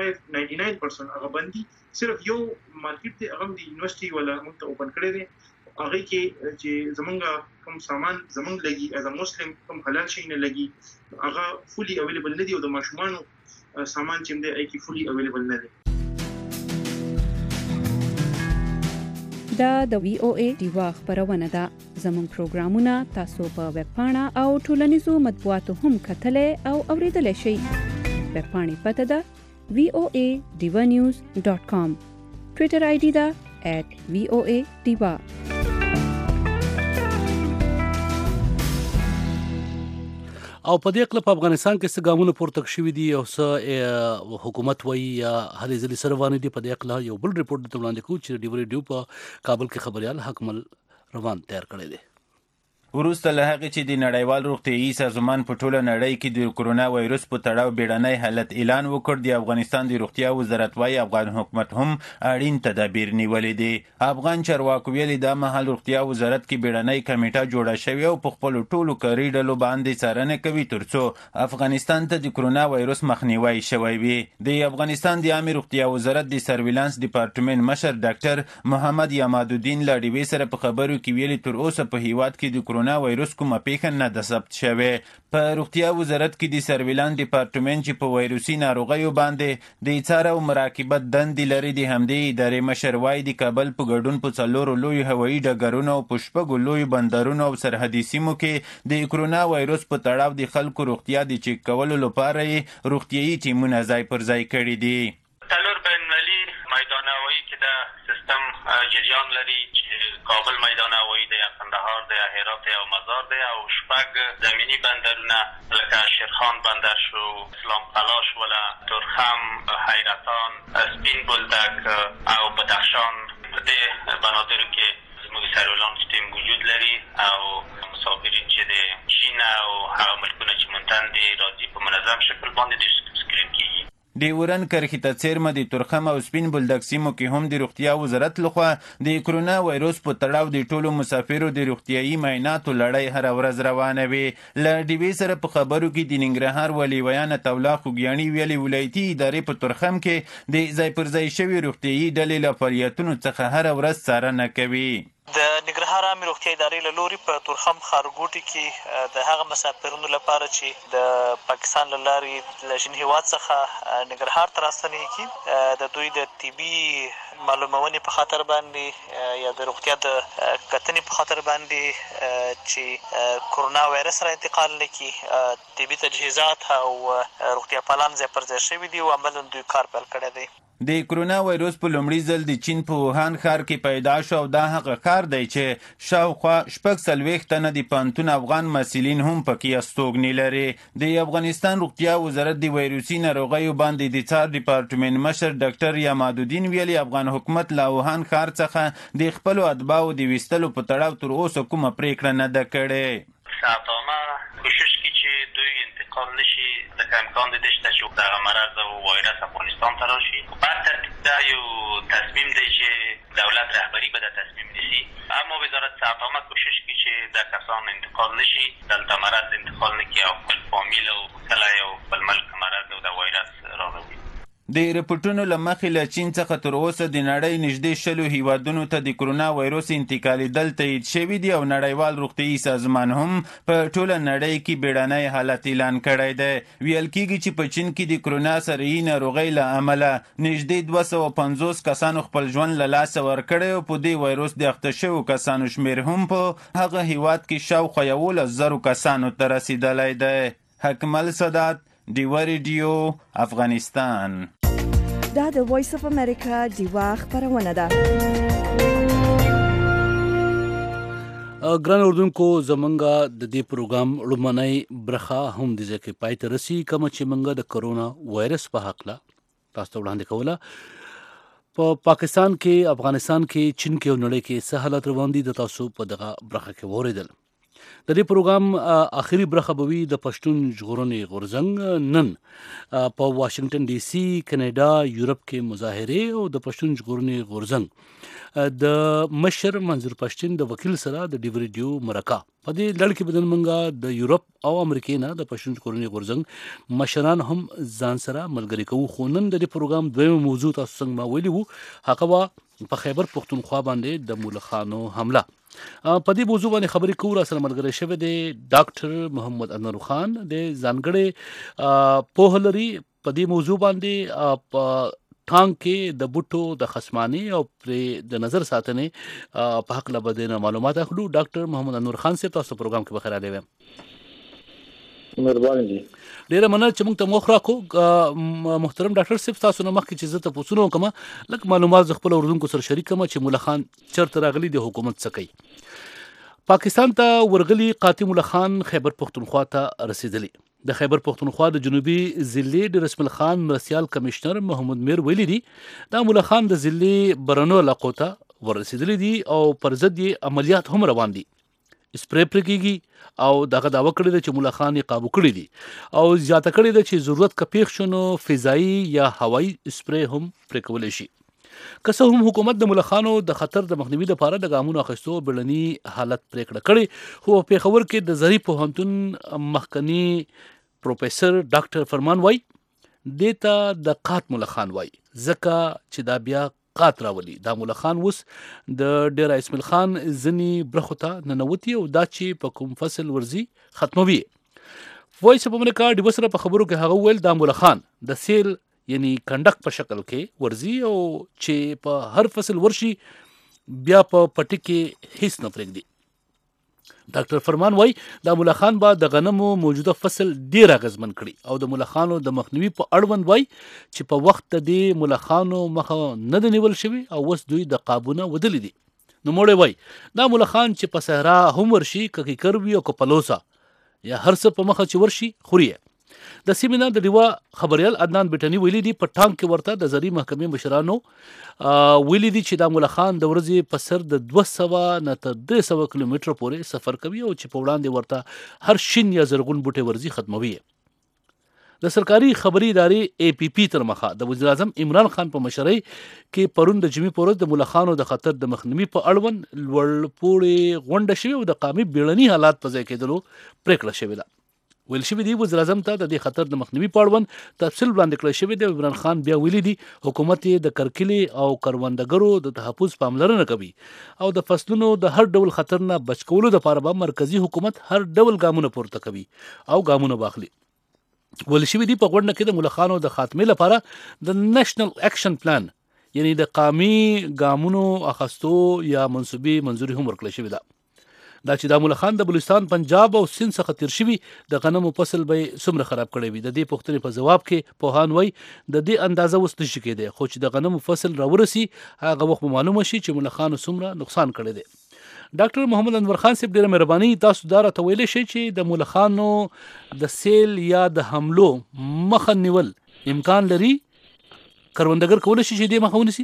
99% هغه باندې صرف یو مارکیټ دی هغه د یونیورسيټي ولا موږ ته اوپن کړی دی هغه کې چې زمونږ کوم سامان زمونږ لګي از ا مسلم کوم حلال شي نه لګي هغه فولي اویلیبل نه دی او د ماشومانو سامان چې دی اې کې فولي اویلیبل نه دی. دا د وی او ای دیوا خبرونه ده. زموږ پروګرامونه تاسو په ویب پاڼه او ټولنیزو مطبوعاتو هم کتلې او اوریدلای شئ. ویب پاڼې پته ده voanews.com. ټویټر آی ډي ده @voa_diva. او په دې کله په افغانستان کې څه ګامونه پورته شوي دي او څه حکومت وایي یا هلې ځلې سره روانې دي، په دې کله یو بل ریپورټ درته وړاندې کوو چې ډیو ریډیو په کابل کې خبريال حکمل روان تیار کړی دی. وروسته له هغې چې د نړیوال روغتیایي سازمان په ټوله نړۍ کې د کرونا وایرس په تړاو بیړنی حالت اعلان وکړ، د افغانستان د روغتیا وزارت وايي افغان حکومت هم اړین تدابیر نیولې دي. افغان چارواکو ویلي دا مهال روغتیا وزارت کې بیړنی کمیټه جوړه شوې او په خپلو ټولو کاري ډلو باندې څارنه کوي ترڅو افغانستان ته د کرونا وایرس مخنیوی شوی وي. د افغانستان د عامه روغتیا وزارت د سرویلانس ډپارټمنټ مشر ډاکټر محمد یامادالدین له ډیوې سره په خبرو کې ویلي تر اوسه په هیواد کې د کرونا وایرس کومه پیښه نه ده ثبت شوې. په روغتیا وزارت کې د سرویلانس ډپارټمنټ چې په وایروسي ناروغیو باندې د څار او مراقبت دندې لري د همدې ادارې مشر وايي د کابل په ګډون په 4 لوی هوایي ډګرونو او په 6 لوی بندرونو او سرحدي سیمو کې د کرونا وایرس په تړاو د خلکو روغتیا د چیک کولو لپاره روغتیایي ټیمونه ځای پر ځای کړي دي. څلور بین‌المللي میدان هوایي کې دا سیستم جریان لري چې کابل میدان هوایي دی، قندهار دی، هرات دی او مزار دی، او 6 زمینی بندرونه لکه شیرخان بندر شو، اسلام قلعه شوله، تورخم، حیرتان، سپین بولدک او بدخشان. په دې بنادرو کې زموږ سرویلانس ټیم وجود لري او مسافرین چې د چین او هغه ملکونه چې منتن دي راځي په منظم شکل باندې د سکرین کیږي. د ورن کرخیته څیرمه د تورخم او سپین بولدک سیمو کې هم د روغتیا وزارت لخوا د کرونا وایرس په تړاو د ټولو مسافرو د روغتیایي معایناتو لړۍ هر ورځ روانه وي. له ډیوې سره په خبرو کې د ننګرهار ولي ویانه تولا خوګیاني ویلي ولایتي ادارې په تورخم کې د ځای پر ځای شوي روغتیایي ډلې له فعالیتونو څخه هر ورځ څارنه کوي. د ننګرهار عامه روغتیا ادارې له لوري په تورخم ښارګوټي کې د هغه مسافرینو لپاره چې د پاکستان له لارې له شین هیواد څخه ننګرهار ته راستنېږي د دوی د طبي معلومونې په خاطر باندې یا د روغتیا د کتنې په خاطر باندې چې کرونا وایرس را انتقال نه کړي طبي تجهیزات او روغتیا پالان ځای پر ځای شوي دي او عملاً دوی کار پیل کړی دی. د کرونا وایرس په لومړي ځل د چین په ووهان ښار کې پیدا شو او دا هغه ښار دی چې شاوخوا 40 تنه د پوهنتون افغان محصلین هم پکې استوګنې لري. د افغانستان روغتیا وزارت د وایروسي ناروغیو باندې د څار ډپارټمنټ مشر ډاکټر یامادالدین ویلي افغان حکومت له ووهان ښار څخه د خپلو اتباعو د ویستلو په تړاو تر اوسه کومه پریکړه نه ده کړې. ساعتانه کوشش کی چې دوی انتقال نشي ځکه امکان دی چې دغه مرض او وایرس افغانستان ته راشي. په ترتیب دا یو تصمیم دی چې دولت رهبری به دا تصمیم نیسي، اما وزارت ساعتانه کوشش کی چې دا کسان انتقال نشي دلته مرض انتقال نکړي او خپل فامیل او کلی او خپل ملک مرض او د وایرس راغلی. د رپورټونو له مخې له چین څخه تر اوسه د نړۍ نږدې 100 هیوادونو ته د کرونا وایرس انتقالېدل تایید شوي دي او نړیوال روغتیایي سازمان هم په ټوله نړۍ کې بیړنی حالت اعلان کړی دی. ویل کېږي چې په چین کې د کرونا سرایي ناروغۍ له امله نږدې 250 کسانو خپل ژوند له لاسه ورکړی او په دې وایرس د اخته شویو کسانو شمېر هم په هغه هیواد کې شاوخوا 11,000 کسانو ته رسیدلی دی. حکمل سادات، ډیو ریډیو، افغانستان. دا د وایس اف امریکا دیوا خبرونه ده. ګران اردوونکو زمونږه د دې پروګرام لومړنۍ برخه هم د ځکه پای ته رسي کوم چې مونږه د کرونا وایرس په حق لا تاسو ته وړاندې کوله. په پاکستان کې، افغانستان کې، چین کې او نړۍ کې څه حالات روان دي د تاسو په دغه برخه کې واوریدل. د دې پروګرام اخري برخه به وي د پښتون ژغورنې غورځنګ نن په واشنگټن ډي سي، کاناډا، یورپ کې مظاهرې او د پښتون ژغورنې غورځنګ د مشر منظور پښتون د وکیل سره د ډیو ریډیو مرکه په دې لړ کې بدن منګه د یورپ او امریکا نه د پښتون ژغورنې غورځنګ مشران هم ځان سره ملګری کوي. خو نن د دې پروګرام دویم موضوع تاسو څنګه ما ویلي وو هغه په خیبر پښتونخوا باندې د مولخانو حمله. په دې موضوع باندې خبرې کوو. را سره ملګری شوی دی ډاکټر محمد انور خان د ځانګړې پوهه لري په دې موضوع باندې. په ټانک کې د بوټو د خصماني او پرې د نظر ساتنې په حق له بدنه معلومات اخلو. ډاکټر محمد انور خان صاحب تاسو پروګرام کې بخیر راغلی. مهرباني دي. ډیره مننه چې موږ ته موخ راکو. محترم ډاکټر صاحب تاسو نه مخکې چې زه ته پوښتنه وکم لکه معلومات ز خپل اوردونکو سره شریک کړم چې مولا خان چرته راغلی د حکومت څخه کوي. پاکستان ته ورغلی قاطع مولا خان خیبر پختونخوا ته رسیدلی. د خیبر پختونخوا د جنوبي ضلع د رسم الخان مرسیال کمشنر محمد میر ویلي دي دا مولا خان د ضلع برنو علاقو ته ورسیدلی دي او پر ضد عملیات هم روان دي. سپری پر کېږي او دغه دعوه کړې ده چې مولا خان یې قابو کړی دي او زیاته کړې ده چې ضرورت که پیښ شو نو فضایي یا هوایي سپری هم پرې کولی شي. که څه هم حکومت د مولا خانو د خطر د مخنیوي لپاره د ګامونو اخیستو بیړني حالت پرېکړه کړې خو په پېښور کې د ظریف پوهنتون مخکني پروفیسر ډاکټر فرمان وای دې ته د قات مولا خان وای ځکه چې دا بیا قات راولي. دا مولا خان اوس د ډیر اسماعیل خان ځنی برخو ته ننوتي او دا چې په کوم فصل ورزي ختموي. وایس په امریکا د بسره په خبرو کې هغه ویل دا مولا خان د سیل یعنی کنډک په شکل کې ورزي او چې په هر فصل ورشي بیا په پټي کې هیڅ نه پرېږدي. ډاکټر فرمان وای دا مولا خان به د غنمو موجوده فصل ډیر اغیزمن کړي او د مولا خانو د مخنیوي په اړوند وای چې په وخت د مولا خانو مخه نه د نیول شوی او اوس دوی د قابونه ودلی دي. نو موړی وای دا مولا خان چې په صحرا هم ورشي که کروي او که پلوسا یا هر څه په مخه چې ورشي خوري. د سیمینار د ډیوا خبريال عدنان بټنی ویلي دي په ټانک کې ورته د زری محکمې مشرانو ویلي دي چې دا مولا خان د ورځې په سر د 200 نه تر 300 کیلومتر پورې سفر کوي او چې په وړاندې ورته هر شین یا زرغون بوټي ورزي ختموي. د سرکاري خبري ادارې اي پي پي تر مخه د وزیر اعظم عمران خان په مشرۍ کې پرون د جمعې پورز د مولا خانو د خطر د مخنیوي په اړوند لوړ پوړې غونډه شوې او د قامي بیړني حالات په ځای کېدلو پریکړه شوې ده. ویل شوی دی وزیر اعظم ته د دې خطر د مخنیوي په اړوند تفصیل وړاندې کړی شوی دی. عمران خان بیا ویلي دي حکومت د کرکلي او کروندګرو د تحفظ پاملرنه کوي او د فصلونو د هر ډول خطر نه بچ کولو لپاره به مرکزی حکومت هر ډول ګامونه پورته کوي او ګامونه واخلي. ویل شوی دی په غونډه کې د مولا خانو د خاتمې لپاره د نېشنل اکشن پلان یعنی د قومي ګامونو اخستو یا منسوبي منځوري هم ورکړل شوی ده. دا چې د مولا خان د بلوچستان پنجاب او سند څخه تیر شوی د غنمو فصل به څومره خراب کړی وي. د دې پوښتنې په جواب کې پوهان وای د دې اندازه اوس نشي کېدی خو چې د غنمو فصل راورسي هغه وخت معلومه شي چې مولا خان څومره نقصان کړی دی. ډاکټر محمد انور خان صاحب ډیره مهرباني تاسو دا راته ویلی شئ چې د مولا خانو د سیل یا د حملو مخه نیول امکان لري کروندګر کولی شي چې دې مخه ونیسي؟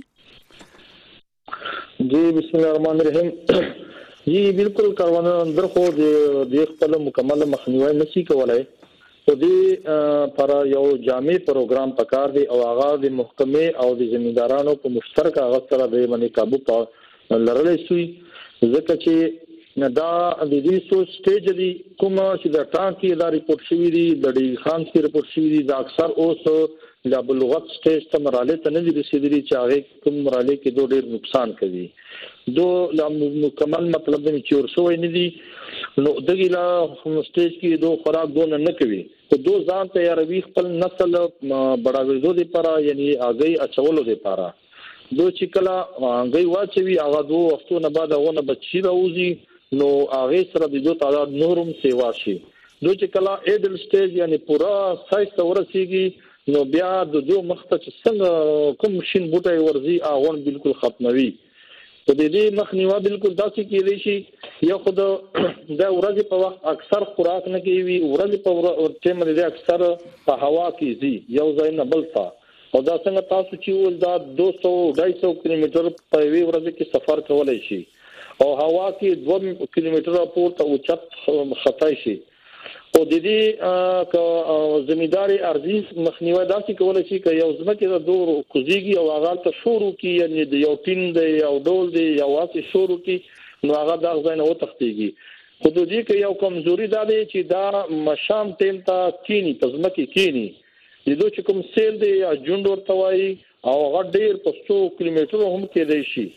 جی بسم الله الرحمن الرحیم. جی بالکل کروندګر خو د خپل مکمل مخنیوي نشي کولای خو دې پر یو جامع پروګرام پکار دی او هغه د محکمې او د ځمېدارانو په مشترک هغه سره د باندې قابو په لرلې شي ځکه چې دا د دې سو سټیج دی کوم چې د ټانکی دا ریپورت شوی دی د ډي خان سي ریپورت شوی دی دا اکثر اوس د بلوغت سټیج ته مرحله ته نه دي رسیدلي چې هغه کوم مرحله کې دوه ډیر نقصان کوي دو مکمل مطلب د چور شوی نه دي نو دغه لا سټیج کې دوه خوراک دون نه کوي خو دو ځان ته یاروي خپل نسل بڑاوېدو لپاره یعنی هغه اچولو لپاره دو چې کله هغه واچوي هغه دوه وختونه بعد هغه بچی راوځي نو هغه سره د دوه تعداد نورم سیوا شي دو چې کله ایډل سټیج یعنی پورا سایز ته ورسیږي نو بیا د دوه مخته چې څنګه کوم شین بوټي ورزي هغه بالکل ختموي. په دې مخنیوي بالکل داسې کېږي چې یو خود دا ورځ په وخت اکثر خوراک نه کوي ورځ په ټیم دې اکثر په هوا کې زی یو ځای نه بل څه او دا څنګه تاسو چې ول دا 200-250 کیلومتر په وی ورځ کې سفر کولای شي او هوا کې 2 کیلومتر پورته اوچت خطای شي او د دې زمینداري ارزي مخنیوي داسې کولای شي چې یو ځمکه د دور کوزيږي او هغه ته شروع کی یعنی د یو ټین دی یو ډول دی یو واسي شروع کی نو هغه د ځای نه وتښتيږي خو د دې کې یو کمزوري ده چې دا مشام ټیم ته کینی په ځمکه کینی د دوی چې کوم سیل دی یا جوند ورته وایي او هغه ډیر په 100 کیلومتر هم کېدای شي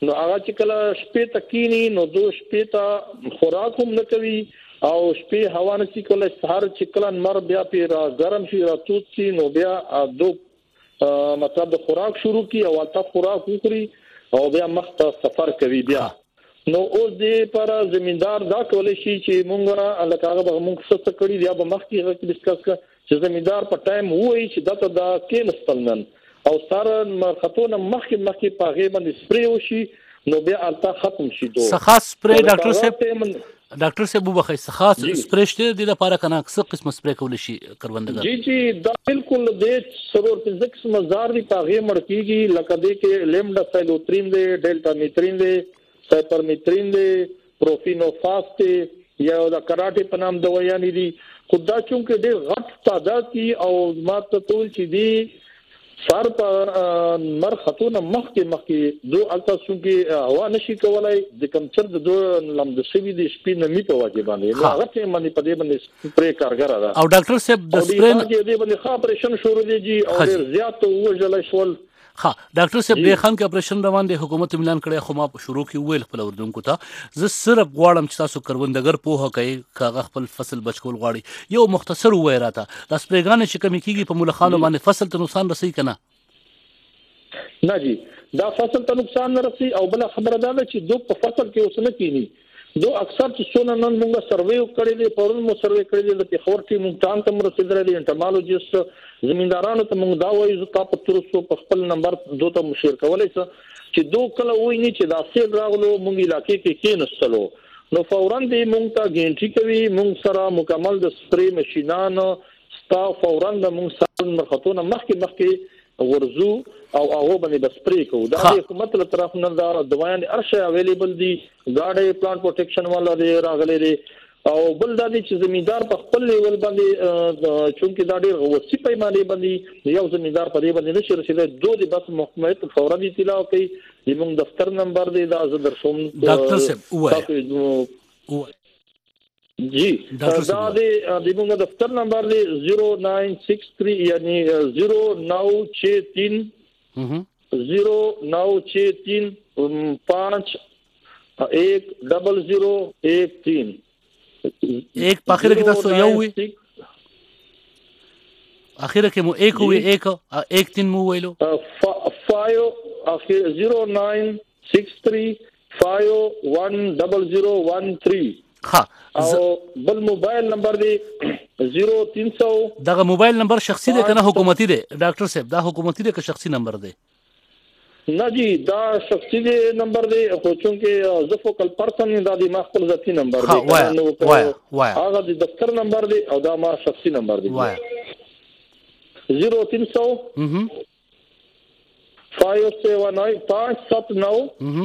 نو هغه چې کله شپې تکینی نو دو شپې ته خوراک هم نه کوي او شپې هوا نشي کولای سهار چې کله نمر بیا پیر ګرم شي راتوت شي نو بیا دو مطلب د خوراک شروع کی او تا خوراک وکړي او بیا مخته سفر کوي بیا نو اوس دې پر زمیندار دا کولای شي چې مونږه الکاغه به مونږ څه کړی یا به مخکې غوښتل ډیسکس کړو چې زمیندار په ټایم وایي چې دا کې نستلنن او سره مرخصونه مخکې پاغه باندې سپری وشي نو بیا التا ختم شي دوه خاص سپری ډاکټر صاحب وبخښي خاص سپری شته د لپاره کنه څه قسم سپری کول شي کروندګر جی دا بالکل د سرور فزکس مزار دی پاغه مړکیږي لکه دې کې لیمډا سایلوترین دی ډیلټا میترین دی سایپرمیترین دی پروفینوفاس دی یا د کراټي په نام دوايانې دي خدا چونکه ډېر غټ تعداد دي او ماته ټول چې دي سر په مرخصونه مخکې دو التاسو کې هوا نشي کولای د کمچر د دو لمد شوی د شپې نمی په واجب باندې هغه ته باندې په دې باندې سپری کارګر ده او ډاکټر صاحب د سپری دې باندې ښه اپریشن شروع دي او ډېر زیات وژل شول ها ډاکټر صاحب د خان کې اپریشن روان دي حکومت اعلان کړی خو ما شروع کې ویل خپل وردونکو ته زه صرف غواړم چې تاسو کروندګر پوهه کوي کاغه خپل فصل بچکول غواړي یو مختصر وای راته د سپریګان چې کمی کیږي په ملخانو باندې فصل ته نقصان رسي کنه نه جی دا فصل ته نقصان نه رسي او بل خبره ده چې دوه په فصل کې اوسنه کینی دو اکثر چې څونه نن موږ سروې کړی دی پرون مو سروې کړی دی د خبر ټیم مونږ ته رسیدل دي انټرمالوجیست زمیندارانو ته موږ دا وایو چې تاسو ترڅو په خپل نمبر دوه ته مشیر کولای شئ چې دوه کله وایي چې دا سیل راغلو موږ علاقې کې کېنستلو نو فورا دې موږ ته ګینټي کوي موږ سره مکمل د سپری ماشينانو ستا فورا د موږ سره مرخصونه مخکې ورزو او هغه باندې د سپری کو دا د حکومت له طرف نه دا دوايان ارشه اویلیبل دي گاډي پلانټ پروټیکشن والا دی راغلي دي او بل دا چې زمیندار په خپل لیول باندې چونکی دا ډېر وسیع پیمانه باندې یو زمیندار په دې باندې نشي رسیدای دوه د بس محکمه فورا اطلاع کوي زموږ دفتر نمبر دی دا زه درشم ډاکټر صاحب وای جی دا د موږ دفتر نمبر دی 0963 یعنی 0963 0963 51013 ایک پاخره کې تاسو یو وي اخیره کې مو ایک وي ایک تین مو ویلو 0963 510013 ها او بل موبایل نمبر دی 0300 دغه موبایل نمبر شخصي دی کنه حکومتي دی ډاکټر صاحب دا حکومتي دی که شخصي نمبر دی نه جی دا شخصي نمبر دی خو چونکه زه فوکل پرسن دا د ما خپل ذاتی نمبر دی وای هغه د دفتر نمبر دی او دا ما شخصي نمبر دی وای 0300 579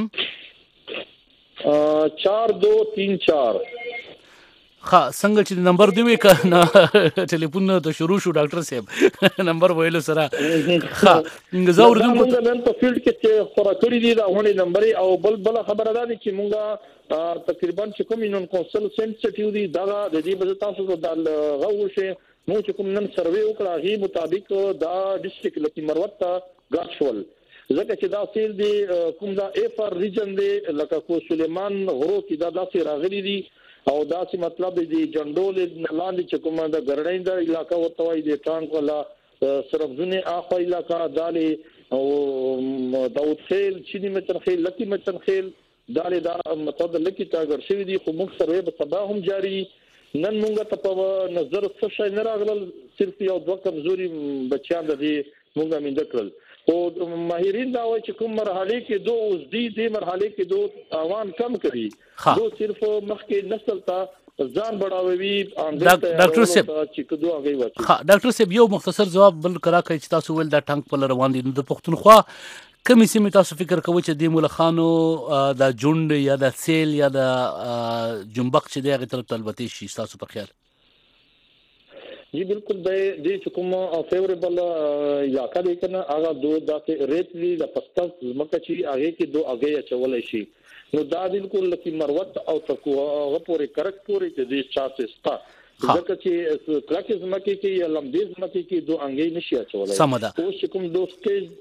4234 ها څنګه چې نمبر دی وی کنه ټلیفون ته شروع شو ډاکټر صاحب نمبر ویلو سره ها زور دې موږ نن په فیلډ کې چې خورا کړی دي دا غونډې نمبر او بل خبره ده چې موږ تقریبا چې کوم نن کونسل سنسټیو دي دا د دې بل تاسو ته غوښه موږ چې کوم نن سروې وکړه هغه مطابق دا ډیسټریکټ لکه مروت ته ګرځول ځکه چې دا سیل دی کوم دا افر ریجن دی لکه کو سلیمان غرو کې دا داسې راغلي دي او دا چې مطلب دی جندول لاندې چې کومه د ګرړې د علاقې ورته وایي د ټانک ولا سربزونه اخو علاقې دالي او داوود خیل چینی مترخیل لکی مترخیل دالي دا مطلب لکی تاګر شوی دي خو موږ سره په صباح هم جاری نن موږ ته په نظر څه شي نه راغلل صرف یو دوه کمزوري بچیان د دې موږ امید کړل او ماهرین دا وایي چې کوم مرحله کې دوه اوس دي مرحله کې دوه اوان کم کوي دوه صرف مخکې نسل ته ځان بڑاوي ډاکټر صاحب چې دوه هغه وایي ها ډاکټر صاحب یو مختصر جواب بل کرا کوي چې تاسو ول دا ټانک په روان دي د پښتونخوا کمی سیمه تاسو فکر کوئ چې د ملخانو د جوند یا د سیل یا د جنبق چې دغه طرف تلبتي شي تاسو په خیال جی بالکل د دې کوم فیوریبل علاقہ دی کنه هغه دوه داسې ریت دی د پستاس مکه چې هغه کې دوه هغه چولای شي نو دا بالکل لکه مروت او تکو هغه پورې کرک پورې د چاسه ستا ځکه چې کلاکز مکه کې یا لمدیز مکه کې دوه انګي نشي چولای سمدا او چې کوم دوه سټیج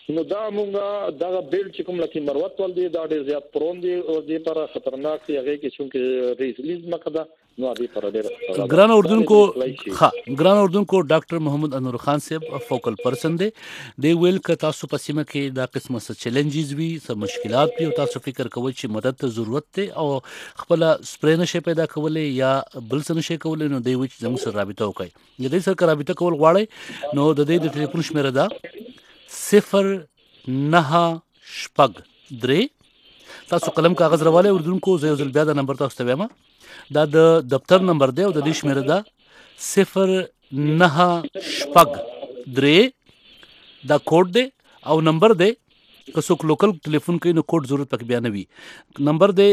نو دا مونږه دا بیل چې کوم لکه مروت ول دي دا ډیر زیات پرون دي او دې پر خطرناک دی هغه کې چې ریلیز مقدا نو دې پر ډیر ګران اردن کو ډاکټر محمد انور خان صاحب فوکل پرسن دی ویل ک تاسو په سیمه کې دا قسمه څه چیلنجز وي څه مشکلات وي او تاسو فکر کوئ چې مدد ته ضرورت دی او خپل سپری نشي پیدا کولای یا بل څه نشي کولای نو دی وچ زموږ سره رابطه وکړي د دې سره رابطه کول غواړي نو د دې د ټلیفون شمیره ده 0963 تاسو قلم کاغذ راواله اردوونکو زه یو ځل بیا د نمبر تاسو ته وایم دا د دفتر نمبر دی او د دې شمیره ده 0963 دا کوډ دی او نمبر دی که څوک لوکل ټلیفون کوي نو کوډ ضرورت پکې بیا نه وي نمبر دی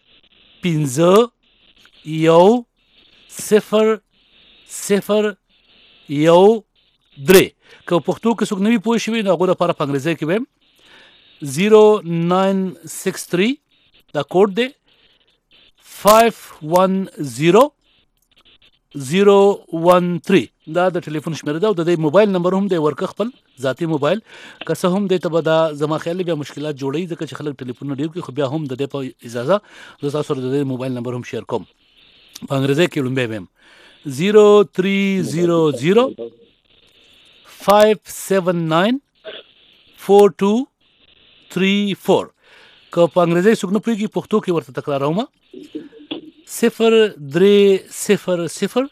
5003 که پښتو کې څوک نوی پوه شوي نو هغه لپاره په انګریزي کې وایم 0963 دا کوډ دی 510013 دا د ټلیفون شمیره ده او د دې موبایل نمبر هم دی ورکه خپل ذاتی موبایل که څه هم د ته دا زما خیال بیا مشکلات جوړي ځکه چې خلک ټلیفون ډیر کوي خو بیا هم د دې په اجازه زه تاسو سره د دې موبایل نمبر هم شیر کوم په انګریزي کې لومبه ویم 0300 579 4234 که په انګریزي څوک نه پوهیږي پښتو کې ورته تکراروم 0300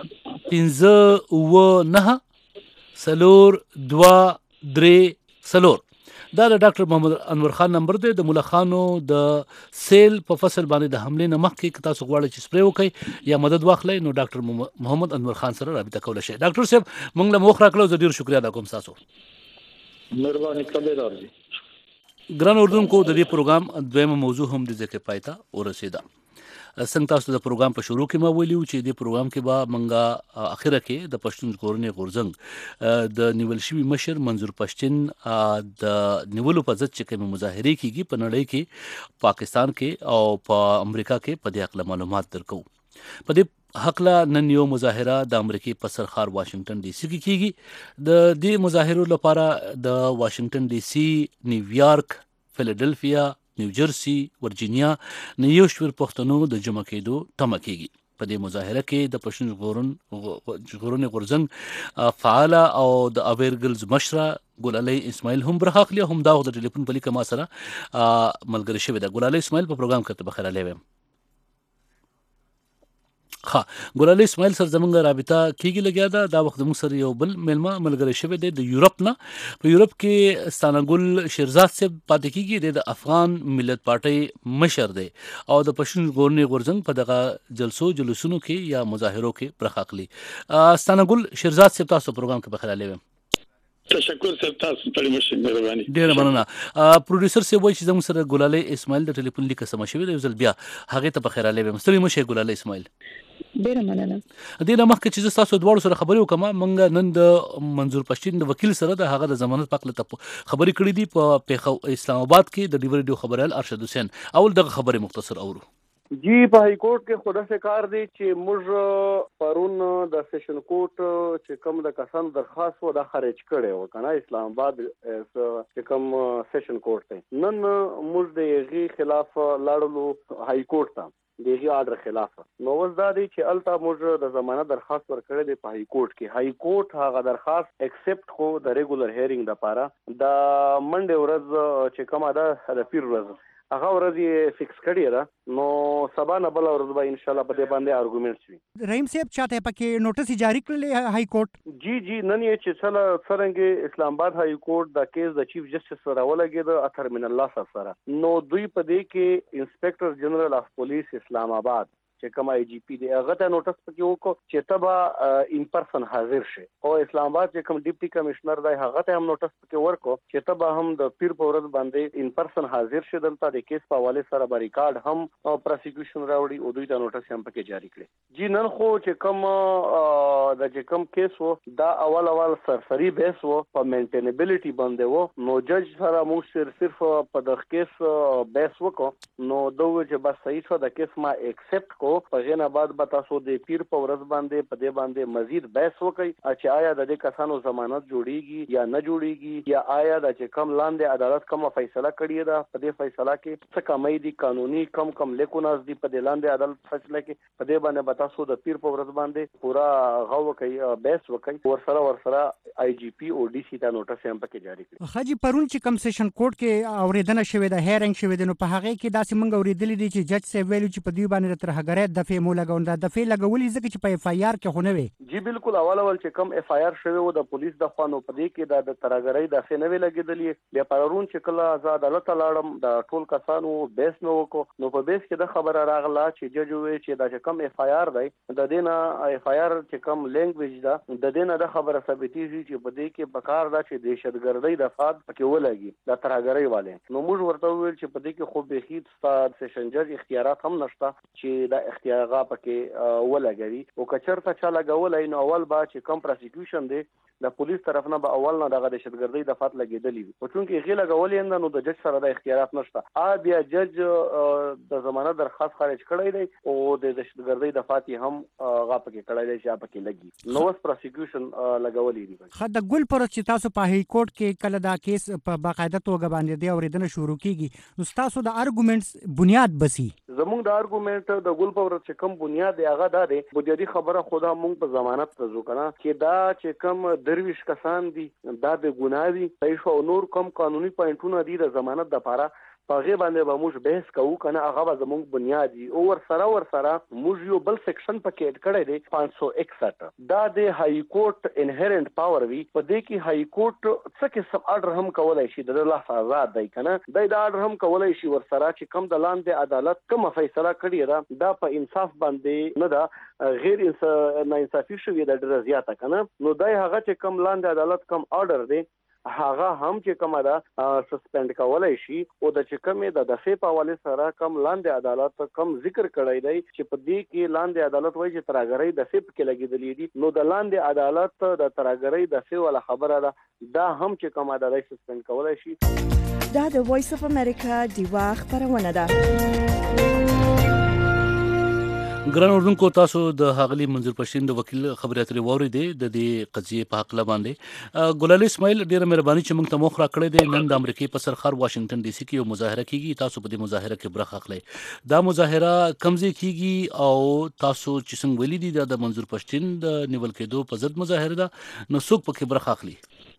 579 دا د ډاکټر محمد انور خان نمبر دی د مولا خانو د سیل په فصل باندې د حمله نه مخکې تاسو غواړئ چې سپری وکړئ یا مدد واخلئ نو ډاکټر محمد انور خان سره رابطه کولای شئ ډاکټر صاحب موږ له موخ راکړو زه ډیر شکریا ادا کوم تاسو مهرباني قبیلدار دي ګران اردوونکو د دې پروګرام دویمه موضوع هم د ذکر پایته ورسیده څنګه تاسو د پروګرام په شروع کې ما ویلو چې د پروګرام کې به منګه اخره کې د پښتون ژغورنې غورځنګ د نیول شوی مشر منظور پښتين د نیولو په ضد چې کوم مظاهره کیږي په نړۍ کې پاکستان کې او په امریکا کې په دې اړه معلومات درکو په دې حقلا نن یو مظاهره د امریکای په سرخار واشنگټن ډي سي کې کیږي د دې مظاهرو لپاره د واشنگټن ډي سي نیویارک فیلادلفیا نیوجرسي ورجینیا نه یو شمېر پښتنو د جمع کېدو تمه کیږي په دې مظاهره کې د پښتون ژغورنې غورځنګ فعال او د اویرګلز مشره ګلالي اسماعیل هم برخه اخلي هم دا د ټلیفون په لیکه ما سره ملګری شوی د ګلالي اسماعیل په پروګرام کې ته بخیر علیوم ها ګلالي اسماعیل سره زمونږ رابطه کیږي لګیا دا وخت موږ سره یو بل ملما ملګری شوی دی د یورپ نه په یورپ کې ستانګل شیرزاد صاحب پاتې کیږي د افغان ملت پارټي مشر دی او د پښتون ژغورنې غورځنګ په دغه جلسونو کې یا مظاهرو کې برخه اخلي ستانګل شیرزاد صاحب تاسو پروګرام کې بخیر علیوم تشکر سر تاسو ستړي مشه مهرباني ډیر مننه پروډوسر سی وایي چې زموږ سره ګلالي اسماعیل د ټلیفون لیک سم شوی دی ځل بیا هغه ته بخیر علیوم ستړي مشه ګلالي اسماعیل ډیر مننه د دې مخکې چې تاسو دواړو سره خبرې وکم منګ نن د منظور پښتين د وکیل سره د هغه د ضمانت پکله خبرې کړې دي په اسلام آباد کې د ډیو ریډیو خبرال ارشد حسین اول دغه خبرې مختصر اورو جی په های کورټ کې خود څه کار دی چې موږ پرون د سیشن کورټ چې کوم د کسان درخواست و د خارج کړي و کنه اسلام آباد چې کوم سیشن کورټ دی نن موږ د یغي خلاف لاړو های کورټ ته دغه آرډر خلاف نو وز دا دی چې الته موږ د ضمانت درخواست ورکړی دی په های کورټ کې های کورټ هغه درخواست ایکسپټ کو د ریګولر هیرینګ لپاره د منډه ورځ چې کومه ده د پیر ورځ هغه ورځ یې فکس کړی را نو سبا نه بل ورځ به ان شاء الله په دې باندې ارګومنټس وي رحیم صاحب چاته پکې نوټس جاری کړل های کورټ جی نن یې چې څرنګ اسلام آباد های کورټ د کیس د چیف جسټس سره ولګید اثر من الله سره نو دوی په دې کې انسپکټر جنرال اف پولیس اسلام آباد چې کوم آی جی پی دی هغه ته نوټس پکې وکړو چې تبا ان پرسن حاضر شي او اسلام آباد چې کوم ډیپټي کمشنر دی هغه ته هم نوټس پکې ورکړو چې تبا هم د پیر په ورځ باندې ان پرسن حاضر شي دلته د کیس په حواله سره به ریکارډ هم پروسیکیوشن راوړي او دوی ته نوټس هم پکې جاری کړي جی نن خو چې کوم د چې کوم کیس وو دا اول سرسری بیس وو په مینټینبিলিټي باندې وو نو جج سره موږ صرف په د کیس بیس وکړو نو دوی چې بس صحیح شو د کیس ما ایکسپټ کو کو په غینه بعد به تاسو د پیر په ورځ باندې په دې باندې مزید بحث وکړي چې آیا د دې کسانو ضمانت جوړیږي یا نه جوړیږي یا آیا د چې کم لاندې عدالت کومه فیصله کړې ده په دې فیصله کې څه کمی دي قانوني کم لیکوناز دي په دې لاندې عدالت فیصله کې په دې باندې به تاسو د پیر په ورځ باندې پورا غو کوي بحث وکړي ورسره آی جی پی او ډي سي ته نوټس هم پکې جاری کړي. خاجي پرون چې کم سیشن کورټ کې اوریدنه شوې ده هیرنګ شوې ده نو په هغه کې داسې مونږ اوریدلې دي چې جج سیب ویلو چې په دې باندې تر هغه دفعه مو لګون دا دفعه لګولې ځکه چې په اف آی آر کې خو نه وي. جی بالکل اول چې کم اف آی آر شوی و د پولیس د خوانو په دې کې د ترګرۍ د څه نه وی لګیدلې بیا پرون چې کله آزاد عدالت لاړم د ټول کسانو بیس نو وکړو نو په بیس کې د خبره راغله چې جج وی چې د کم اف آی آر دی د دینه اف آی آر چې کم لینګویج دا د دینه د خبره ثابتېږي چې په دې کې بکار دا چې دهشتګردۍ د فاد پکې ولګي د ترګرۍ والے نو موږ ورته ویل چې په دې کې خو به هیڅ ستاد سیشن جج اختیارات هم نشته چې د اختیارات پکې ولګوي او کچرته چا لګولای نو اول با چې کم پروسیکیوشن دی د پولیس طرف نه به اول نه دغه دهشتګردۍ د فات لګیدلی وي او چونکې غیله غولې نو د جج سره د اختیارات نشته بیا جج د ضمانت درخواست خارج کړی دی او د دهشتګردۍ د فات هم غاپ کې کړی دی چې پکې لګي نو اس پروسیکیوشن لګولې دي. خا د ګل پر چې تاسو په هاي کورټ کې کله دا کیس په باقاعده توګه باندې دی اوریدنه شروع کیږي نو تاسو د ارګومنټس بنیاد بسی زموږ د ارګومنټ د ګل پر چې کم بنیاد دی هغه دا دی بنیادی خبره خدا مونږ په ضمانت تزو کنه چې دا چې کم درویش کسان دي دا به ګناه دي صحیح او نور کم قانوني پوینټونه دي د ضمانت د لپاره پاغه باندې به موږ بحث کوو کنه هغه زموږ بنیادی او ورسره موږ یو بل سیکشن پکې اډ کړی دی 561 دا د های کورټ انهرنت پاور وی په دې کې های کورټ څه کې سب آرډر هم کولای شي د الله آزاد دی کنه دا آرډر هم کولای شي ورسره چې کم د لاندې عدالت کوم فیصله کړی دا په انصاف باندې نه دا غیر انصافي شوی د ډیر زیاته کنه نو دای هغه چې کم لاندې عدالت کم آرډر دی هغه هم چې کومه دا سسپند کولای شي او د چې کومه د دفعه په حواله سره کم لاندې عدالت کم ذکر کړی دی چې په دې کې لاندې عدالت وایي چې ترګرۍ د سپ کې لګیدلې دي نو د لاندې عدالت د ترګرۍ د څه ولا خبره ده دا هم چې کومه د سسپند کولای شي. دا د وایس اف امریکا دیوا خبرونه ده. ګران اردوونکو تاسو د هاغلی منظور پښتین د وکیل خبرې اترې واورېدې د دې قضیې په حق باندې ګلال اسماعیل ډیره مهرباني چې موږ ته مخ را کړې ده نن د امریکای په سرخر واشنگټن ډي سي کې یو مظاهره کیږي تاسو په دې مظاهره کې برخه اخلئ دا مظاهره کمزې کیږي او تاسو چې څنګه ویلي دي د منظور پښتین د نیول کېدو په ضد مظاهره ده نو څوک پکې برخه اخلي؟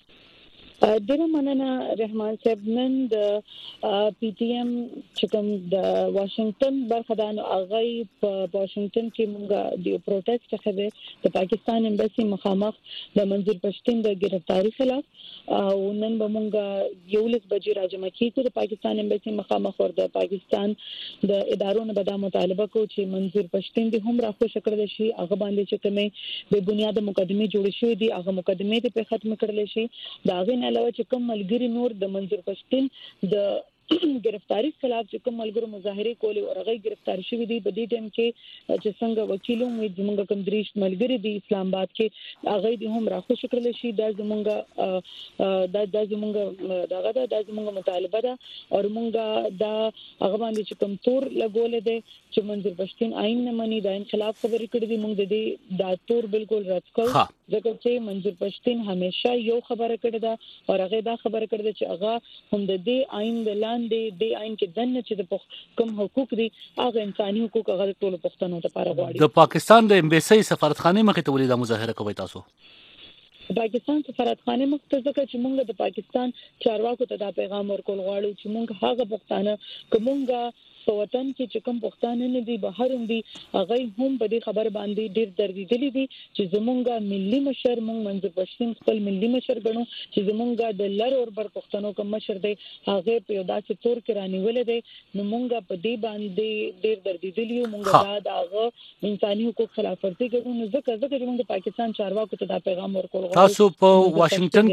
ډیره مننه رحمان صاحب نن د پی ټی ایم چې کوم د واشنگټن برخه ده نو هغه په واشنگټن کې موږ د پروټیسټ څخه د پاکستان ایمباسي مخامخ د منظور پښتین د گرفتاری خلاف او نن به موږ یو لږ بجې راجمع کیږو د پاکستان ایمباسي مخامخ ور د پاکستان د ادارو نه به دا مطالبه کو چې منظور پښتین د هم راخو شکل شي هغه باندې چې کومه به بنیاد مقدمه جوړ شوې دي هغه مقدمه ته ختم کړل شي دا غي علاوه چې کوم ملګری نور د منظور پښتین د گرفتاری خلاف چې کوم ملګرو مظاهره کولې او هغه گرفتار شوی دی په دې ټیم کې چې څنګه وکیلو مې زمونږ کوم دریش ملګری دی اسلام آباد کې هغه دې هم راخو شکل شي دا زمونږ د زمونږ مطالبه ده او مونږ دا هغه باندې چې کوم تور لګول دي چې منظور پښتین آئین نه مني دا خلاف خبرې کړې دي مونږ دې دا تور بالکل رد کړو ځکه چې منظور پښتین همیشه یو خبره کړې ده او هغه دا خبره کړې ده چې هغه هم د دې آئین د د آئین کې دنه چې د کوم حقوق دي هغه انساني حقوق هغه ټول پښتنو ته لپاره غواړي. د پاکستان د ایمباسي سفارتخانه مخې ته ولې دا مظاهره کوي تاسو؟ پاکستان سفارتخانه مخ ته ځکه چې موږ د پاکستان چارواکو ته دا پیغام ورکول غواړو چې موږ هغه پښتانه کومه په وطن کې چې کوم پښتانه نه دي بهر هم دي هغه هم په دې خبر باندې ډیر دردېدلې دي چې زمونږ ملي مشر مونږ منظور پښتین خپل ملي مشر ګڼو چې زمونږ د لر اور بر پښتنو کوم مشر دی هغه په یو داسې تور کې رانیول دي نو مونږ په دې باندې ډیر دردېدلې یو مونږ دا هغه انساني حقوق خلاف ورزي کوي نو ځکه چې موږ پاکستان چارواکو ته دا پیغام ورکول غواړو. تاسو په واشنگټن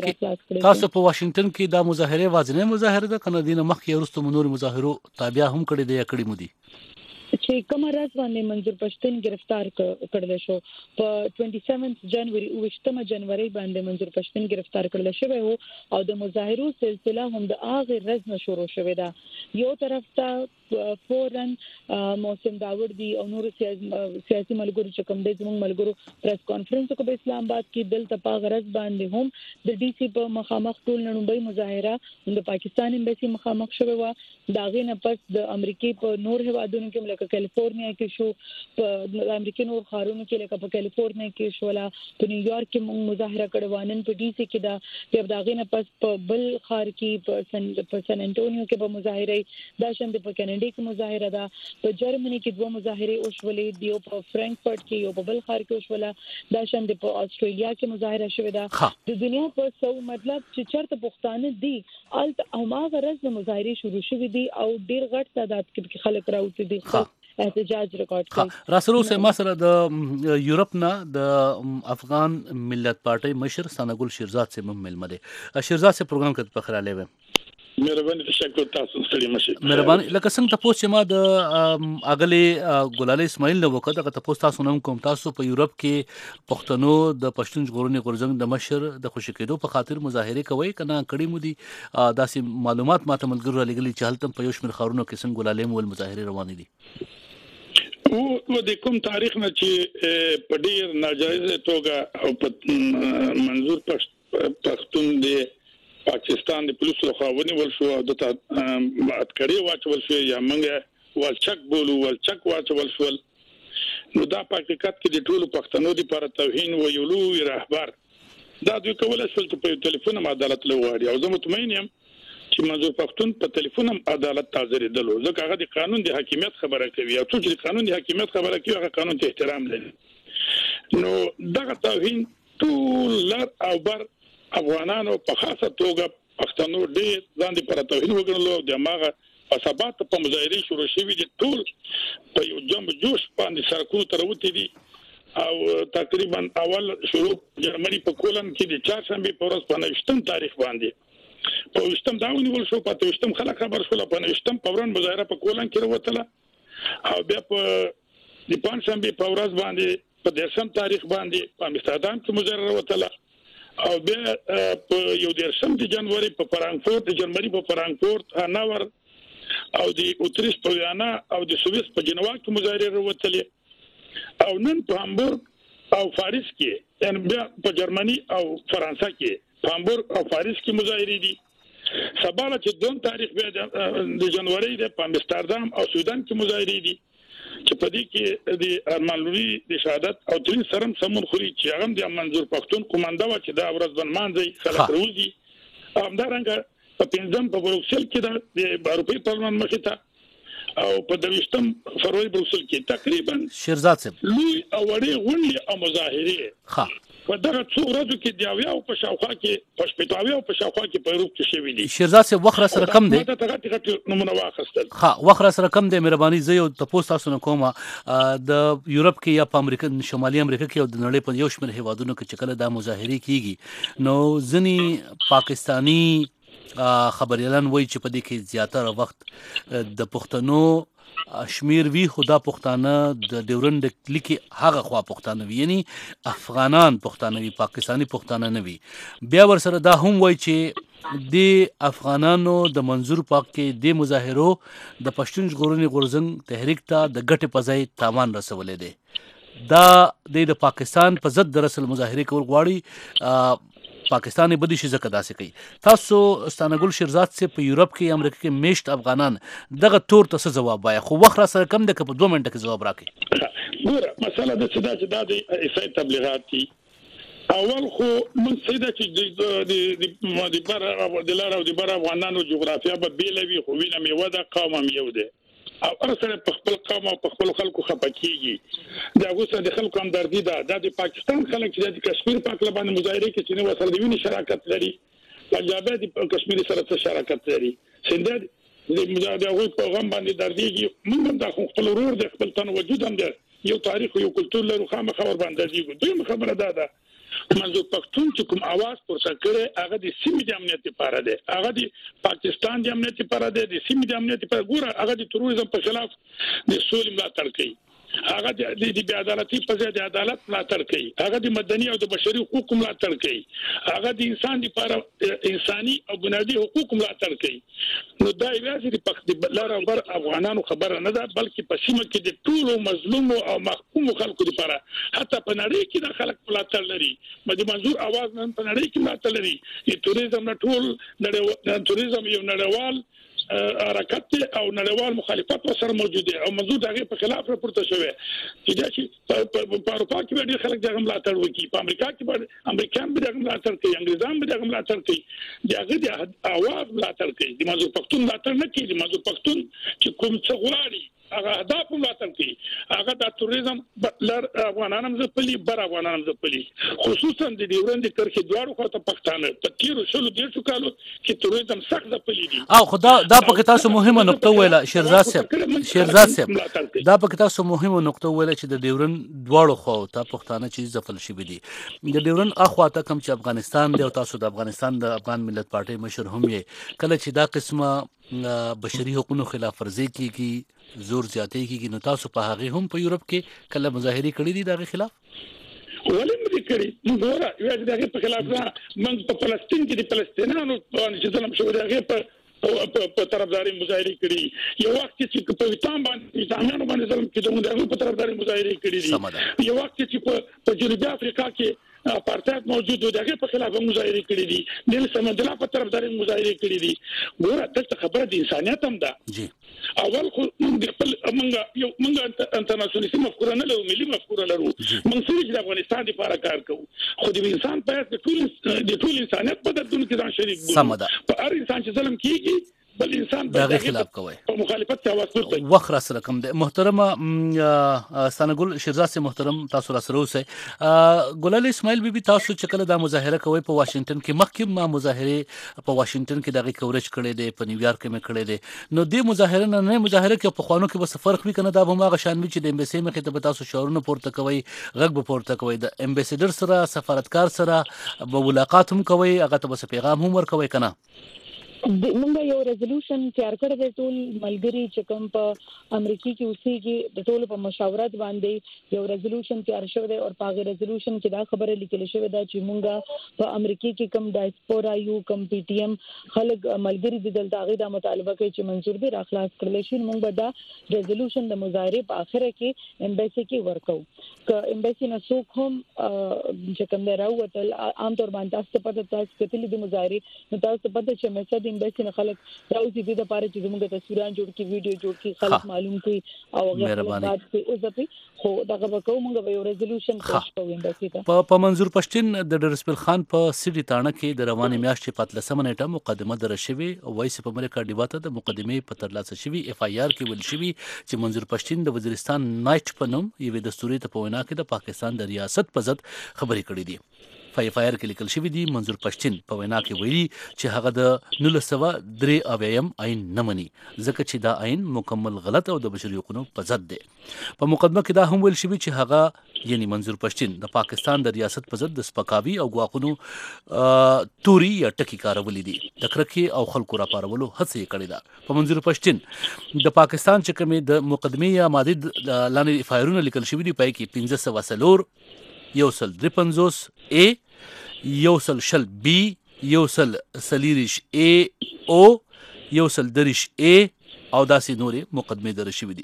کې دا مظاهره واځنه مظاهره ده کنه دینه مخکې ورستو منور مظاهرو تابع هم کړی دی یا کړی مو دي؟ چې کوم راز باندې منظور پښتون گرفتار کړل شو په 27 جنوري 28 جنوري باندې منظور پښتون گرفتار کړل شوی وو او د مظاهرو سلسله هم د هغه ورځ نه شروع شوې ده یو طرف ته فورن موسم داوود دی او نور سیاسي ملګرو چې کوم د زموږ ملګرو پریس کانفرنس کو په اسلام آباد کې دلته په غرض باندې هم د ډي سي په مخامخ ټول نړیوال مظاهره د پاکستان امبیسي مخامخ شوی و داغه نه پس د امریکای په نور هوادونو کې لکه کیلیفورنیا کې شو په امریکای نور ښارونو کې لکه په کیلیفورنیا کې شو لا په نیویارک کې موږ مظاهره کړوانن په ډي سي کې دا داغه نه پس په بل ښار کې په سن انټونیو کې په مظاهره دا شند په کینیډا کې مظاهره ده په جرمني کې دوه مظاهره او شولې دیو په فرانکفورت کې یو په بل ښار کې شولا دا شند په استرالیا کې مظاهره شوې ده د دنیا په څو مطلب چې چرته پښتانه دي الت او ما غرض د مظاهره شروع شوې دي او ډیر غټ تعداد کې خلک راوته دي احتجاج ریکارډ کړي راسلو سه مسله د یورپ نه د افغان ملت پارټي مشر سانګل شیرزاد سے ملمه ده شیرزاد سے پروګرام کې پخراله و مهرباني تشکر تاسو ستړي مشه مهرباني لکه څنګه تاسو چې ما د اغلی ګلاله اسماعیل نو وکړه دغه تاسو تاسو نوم کوم تاسو په یورپ کې پښتنو د پښتون ژغورنې غورځنګ د مشر د خوشی کېدو په خاطر مظاهره کوي کنه کړي مو دي داسې معلومات ماته ملګرو لګلي چې هلته په یو شمېر خارونو کې څنګه ګلاله مول مظاهره روانې دي و د کوم تاریخ نه چې په ډیر ناجایز توګه او په منظور پښتون دی پاکستان د پولیسو خوا ونیول شو او د اتکړې واچول شو یا موږ ولچک بولو ولچک واچول شو نو دا په حقیقت کې د ټولو پښتنو لپاره توهین و یو لوی رهبر دا دوی کولای شول چې په ټلیفون عدالت لوړي او زه مطمئن یم چې منظور پښتون په ټلیفون عدالت تازه دلو ځکه هغه د قانون د حاکمیت خبره کوي او څوک چې قانون د حاکمیت خبره کوي هغه قانون ته احترام لري نو دغه توهین ټول لر او بر افغانانو په خاصه توګه پښتنو ډېر ځان دي پر توهین وګڼلو د ماغه په سبات په مظاهره شروع شوې دي ټول په یو جنب جوش باندې سرکونو تر وتی دي او تقریبا اول شروع جرمني په کولن کې د چهارشنبه په ورځ په 9 تاریخ باندې په 8 داونی ول شو په 8 خلک خبر شول په 9 په ورن مظاهره په کولن کې وروتله او بیا په د پنځشنبه په ورځ باندې په 10 تاریخ باندې په امستردام کې مظاهره وروتله او بیا په یو 10 جنوري په فرانکفورت د جرمني په فرانکفورت هانوور او د اوتریش په ویانا او د سویس په جنوا کې مظاهره وروتلې او نن په هامبورګ او پاریس کې یعنی بیا په جرمني او فرانسه کې په هامبورګ او پاریس کې مظاهره دي سبا چې 2 تاریخ بیا د جنوري د امستردام او سودان کې مظاهره دي چې په دې کې د ارمانلوري د شهادت او ترين سرم سمون خوري چې هغه د منظور پښتون قومانده و چې دا ورځ بنمانځي خلک روزي همدارنګه په 15 په بروکسل کې د اروپای پارلمان مخې ته او په 20 فروری بروکسل کې تقریبا شیرزاد صاحب لوی او وړي غونډې او مظاهره په دغه څو ورځو کې د یاویا او په شاوخوا کې په شپږاویا او په شاوخوا کې په روپ کې شوي دي شیرزاد صاحب وخت سره کم دی ته نمونه واخیستل وخت سره کم دی مهرباني زه یو تاسو تاسو نه کومه د یورپ کې یا په امریکا شمالي امریکا کې او د نړۍ په یو شمېر هیوادونو کې چې کله دا مظاهره کیږي نو ځنی پاکستانی خبريالان وایي چې په دې کې زیاتره وخت د پښتنو شمیر وی خدا پښتانه د ډیورند لیکي هغه خوا پښتانه وی یعنی افغانان پښتانه وی پاکستانی پښتانه نه وی بیا ور سره دا هم وای چې د افغانانو د منظور پاک کې د مظاهرو د پښتون ژغورنې غورځنګ تحریک ته د ګټې پځای تاوان رسولې دي دا د پاکستان په ضد د رسل مظاهره کول غواړي پاکستان بدی شي زکه داسې کوي تاسو استانګل شیرزاد سے په یورپ کې امریکا کې میشت افغانان دغه تور ته ځواب وای خو وخت را سره کم د په 2 منټه کې جواب راکړي ګوره مسله د څه دا د ایسای تبلیغات دي اول خو من سیده چې د بار د لار او د بار افغانانو جغرافیا به بیلوي خو وینه میوه د قوم یو ده او ارسله په خپل قوم او په خپل خلکو خپکیږي دا اوس د خلکو همدردي ده د پاکستان خلک چې د کشمیر په اړه باندې مظاهره کې چې نو سره د وینې شراکت لري پنجابي د کشمیر سره شراکت لري څنګه د مظاهره او په غم باندې درديږي موږ د خپل ورور د خپل تن وجود هم ده یو تاریخ یو کلتور لرو خامخا ور باندې دیږي دوی خبره ده منظور پښتون چې کوم आवाज پورته کړي هغه د سیمې د امنیت لپاره دی، هغه د پاکستان د امنیت لپاره دی، د سیمې د امنیت لپاره ګوره هغه د تروریزم په خلاف د سولې ملاتړ کوي، هغه د بې عدالتۍ په ځای د عدالت ملاتړ کوي، هغه د مدني او د بشري حقوقو ملاتړ کوي، هغه د انسان لپاره انساني او بنیادي حقوقو ملاتړ کوي. نو دا یوازې د پښتون لار او بر افغانانو خبره نه ده، بلکې په سیمه کې د ټولو مظلومو او محکومو خلکو لپاره حتی په نړۍ کې د خلک ملاتړ لري. د منظور आवाज نن په نړۍ کې ملاتړ لري. د توریزم نه ټول نړیوال توریزم یو نړیوال حرکت او نړیوال مخالفت سره موجود دی او منظور دغه په خلاف راپورته شوی چې په اروپا کې ډېر خلک دغه ملاتړ وکړي، په امریکا کې امریکایان به دغه ملاتړ کوي، انګریزان به دغه ملاتړ کوي، دغه د اواز ملاتړ کوي، د منظور پښتون ملاتړ نه کوي. د منظور پښتون چې کوم څه غواړي هغه اهداف ملاتړ کوي، هغه د توریزم لر افغانانو زپلي بر افغانانو زپلي، خصوصا د ډیورند کرښې دواړو خواته پښتانه په تیرو شلو دیرشو کالو کې توریزم سخت زپلي دي. او خدا دا پکې تاسو مهمه نقطه ویله شیرزاد صاحب دا پکې تاسو مهمه نقطه ویله چې د ډیورند دواړو خواته پښتانه چې زپل شوي دي. د ډیورند اخواته کوم چې افغانستان دی او تاسو د افغانستان د افغان ملت پارټي مشر هم یې، کله چې دا قسمه بشري حقوقو خلاف ورزي کیږي زور زیاتې کیږي، نو تاسو په هغه هم په یورپ کې کله مظاهرې کړې دي دغه خلاف؟ ولې مې کړې؟ نو ګوره یوازې دغه په خلاف نه، موږ په فلسطین کې د فلسطینیانو باندې چې ظلم شوی دی هغه په طرفداري مظاهرې کړي، یو وخت چې په وطن باندې وطنیانو باندې ظلم کېدو هغه په طرفداري مظاهرې کړي دي، یو وخت چې په جنوبي افریقا کې اپارټایډ موجود و دغه په خلاف مظاهرې کړي دي، نیلسن منډیلا په طرفداري مظاهرې کړي دي. ګوره دلته خبره د انسانیت هم ده. اول خو موږ خپل موږ انټرنیشنل مفکوره نه لرو، ملي مفکوره لرو، موږ سړي د افغانستان لپاره کار کوو، خو د انسان په د ټول انسانیت په دردونو کې ځان شریک ګورو. په هر انسان چې ظلم کیږي بل انسان دغه خلاف کوي، مخالفت ته आवाज کوي. وخت را سره کم دی. محترمه سانګل شیرزاد سے محترم تاسو را سره اوسئ. ګلال اسماعیل بیبي تاسو چې کله دا مظاهره کوي په واشنگټن کې، مخکې ما مظاهره په واشنگټن کې دغه کوریج کړی دی، په نیویارک کې مې کړی دی، نو دې مظاهره نه مظاهره کې په خوانو کې به فرق وي کنه؟ دا به هغه شان وي چې د امبیسي مخې ته به تاسو شعارونه پورته کوي، غږ به پورته کوي، د امبیسیډر سره سفارتکار سره به ملاقات هم کوي، هغه ته به پیغام هم ورکوي کنه؟ موږ یو ریزولوشن تیار کړی دی، ټول ملګری چې کوم په امریکا کې اوسېږي د ټولو په مشاورت باندې یو ریزولوشن تیار شوی دی، او په هغه ریزولوشن کې دا خبره لیکل شوې ده چې موږ په امریکا کې کوم ډایسپورا یو کوم پی ټی ایم خلک ملګری دي دلته هغه د مطالبه کوي چې منظور دي راخلاص کړل شي. موږ به دا ریزولوشن د مظاهره په اخره کې امبیسي کې ورکو، که امبیسي نه څوک هم چې کوم راوتل عام طور باندې تاسو په تاسو کتلې د مظاهره نو تاسو په دې چې مې امبیسي نه خلک راوځي د لپاره چې موږ تصویران جوړ کړي، ویډیو جوړ کړي، خلک معلوم کړي او هغه بعد په اوسه خو دغه وکړو موږ به یو ریزولوشن پاس کوو امبیسي ته. په منظور پښتون د ډرسپل خان په سیټي تاڼه کې د روانې میاشتې په 13 نیټه مقدمه در شوی، وایس په امریکا ډیواته د مقدمې په ترلاسه شوی اف آی آر کې ویل شوی چې منظور پښتون د وزیرستان نایټ په نوم یوه دستوري ته په وینا کې د پاکستان د ریاست په ضد خبرې کړې دي. اف آی آر کې لیکل شوی دی منظور پښتون په وینا کې ویلي چې هغه د 1993 آئین نه مني ځکه چې دا آئین مکمل غلط او د بشري حقوقو په ضد دی. په مقدمه کې دا هم ویل شوی چې هغه یعنی منظور پښتون د پاکستان د ریاست په ضد د سپکاوي او غواخونو توري یا ټکی کارولې دي، د کرکې او خلکو را پارولو هڅه یې کړې ده. په منظور پښتون د پاکستان چې کومې د مقدمې یا ماده لاندې اف آی آرونه لیکل شوی دي پای کې 1504 153 A 100 B 100 A O 130 A او داسې نورې مقدمې در شوي دي.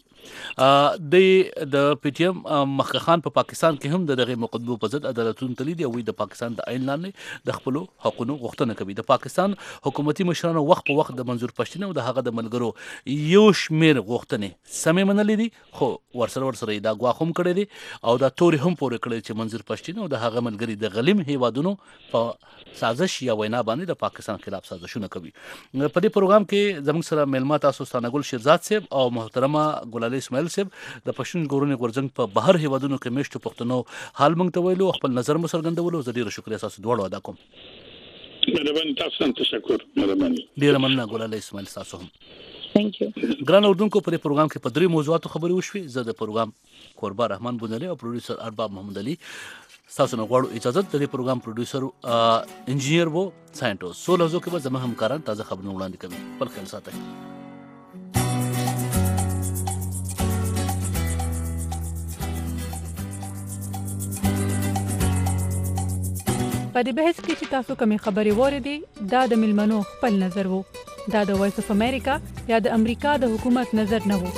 د پی ټی ایم مخکخان په پاکستان کې هم دغه مقدمو په ضد عدالتونو تللی دي او د پاکستان د عین لاندې د خپل حقوقو غوښتنه کوي. د پاکستان حکومتي مشرانو وخت په وخت د منظور پښتون او د هغه د ملګرو یو شمیر غوښتنې سمې منلې دي، خو ورسره دا غواخ هم کړی دي او دا توري هم پورې کړی چې منظور پښتون او د هغه ملګری د غلیم هیوادونو په سازش یا وینا باندې د پاکستان خلاف سازشونه کوي. په دې پروګرام کې زموږ سره مېلمه تاسو ستانګل شیرزاد صاحب او محترمه ګلال اسماعیل صاحب د پښتون ګورنې غورځنګ په بهر هیوادونو کې میشتو پښتنو حال موږ ته ویلو، خپل نظر مو څرګندولو. زه ډیره شکریا تاسو دواړو ادا کوم. مهرباني تاسو ته تشکر. مهرباني ډیره مننه ګلال اسماعیل تاسو هم. ثانک یو. ګران اردوونکو په دې پروګرام کې په درې موضوعاتو خبرې وشوې. زه د پروګرام قربا رحمان بونلي او پروډوسر ارباب محمد علي تاسو نه غواړو اجازه د دې پروګرام پروډوسر انجینیر وو ساينټوس 16 ځو کې به زموږ همکاران تازه خبرونه وړاندې کوي خپل خیال ساتئ په دې بحث کې چې تاسو کومې خبرې واورېدې دا د ملمنو خپل نظر وو دا د وایس اف امریکا یا د امریکا د حکومت نظر نه وو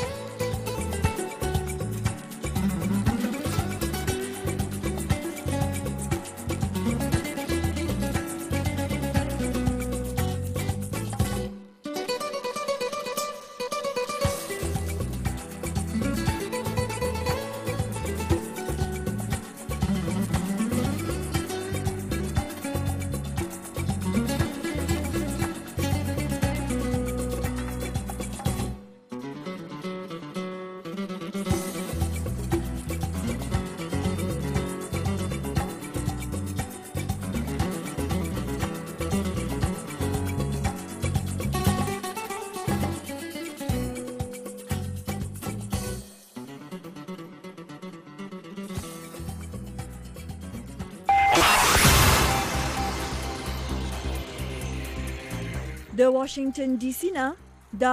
د واشنگټن ډي سي نه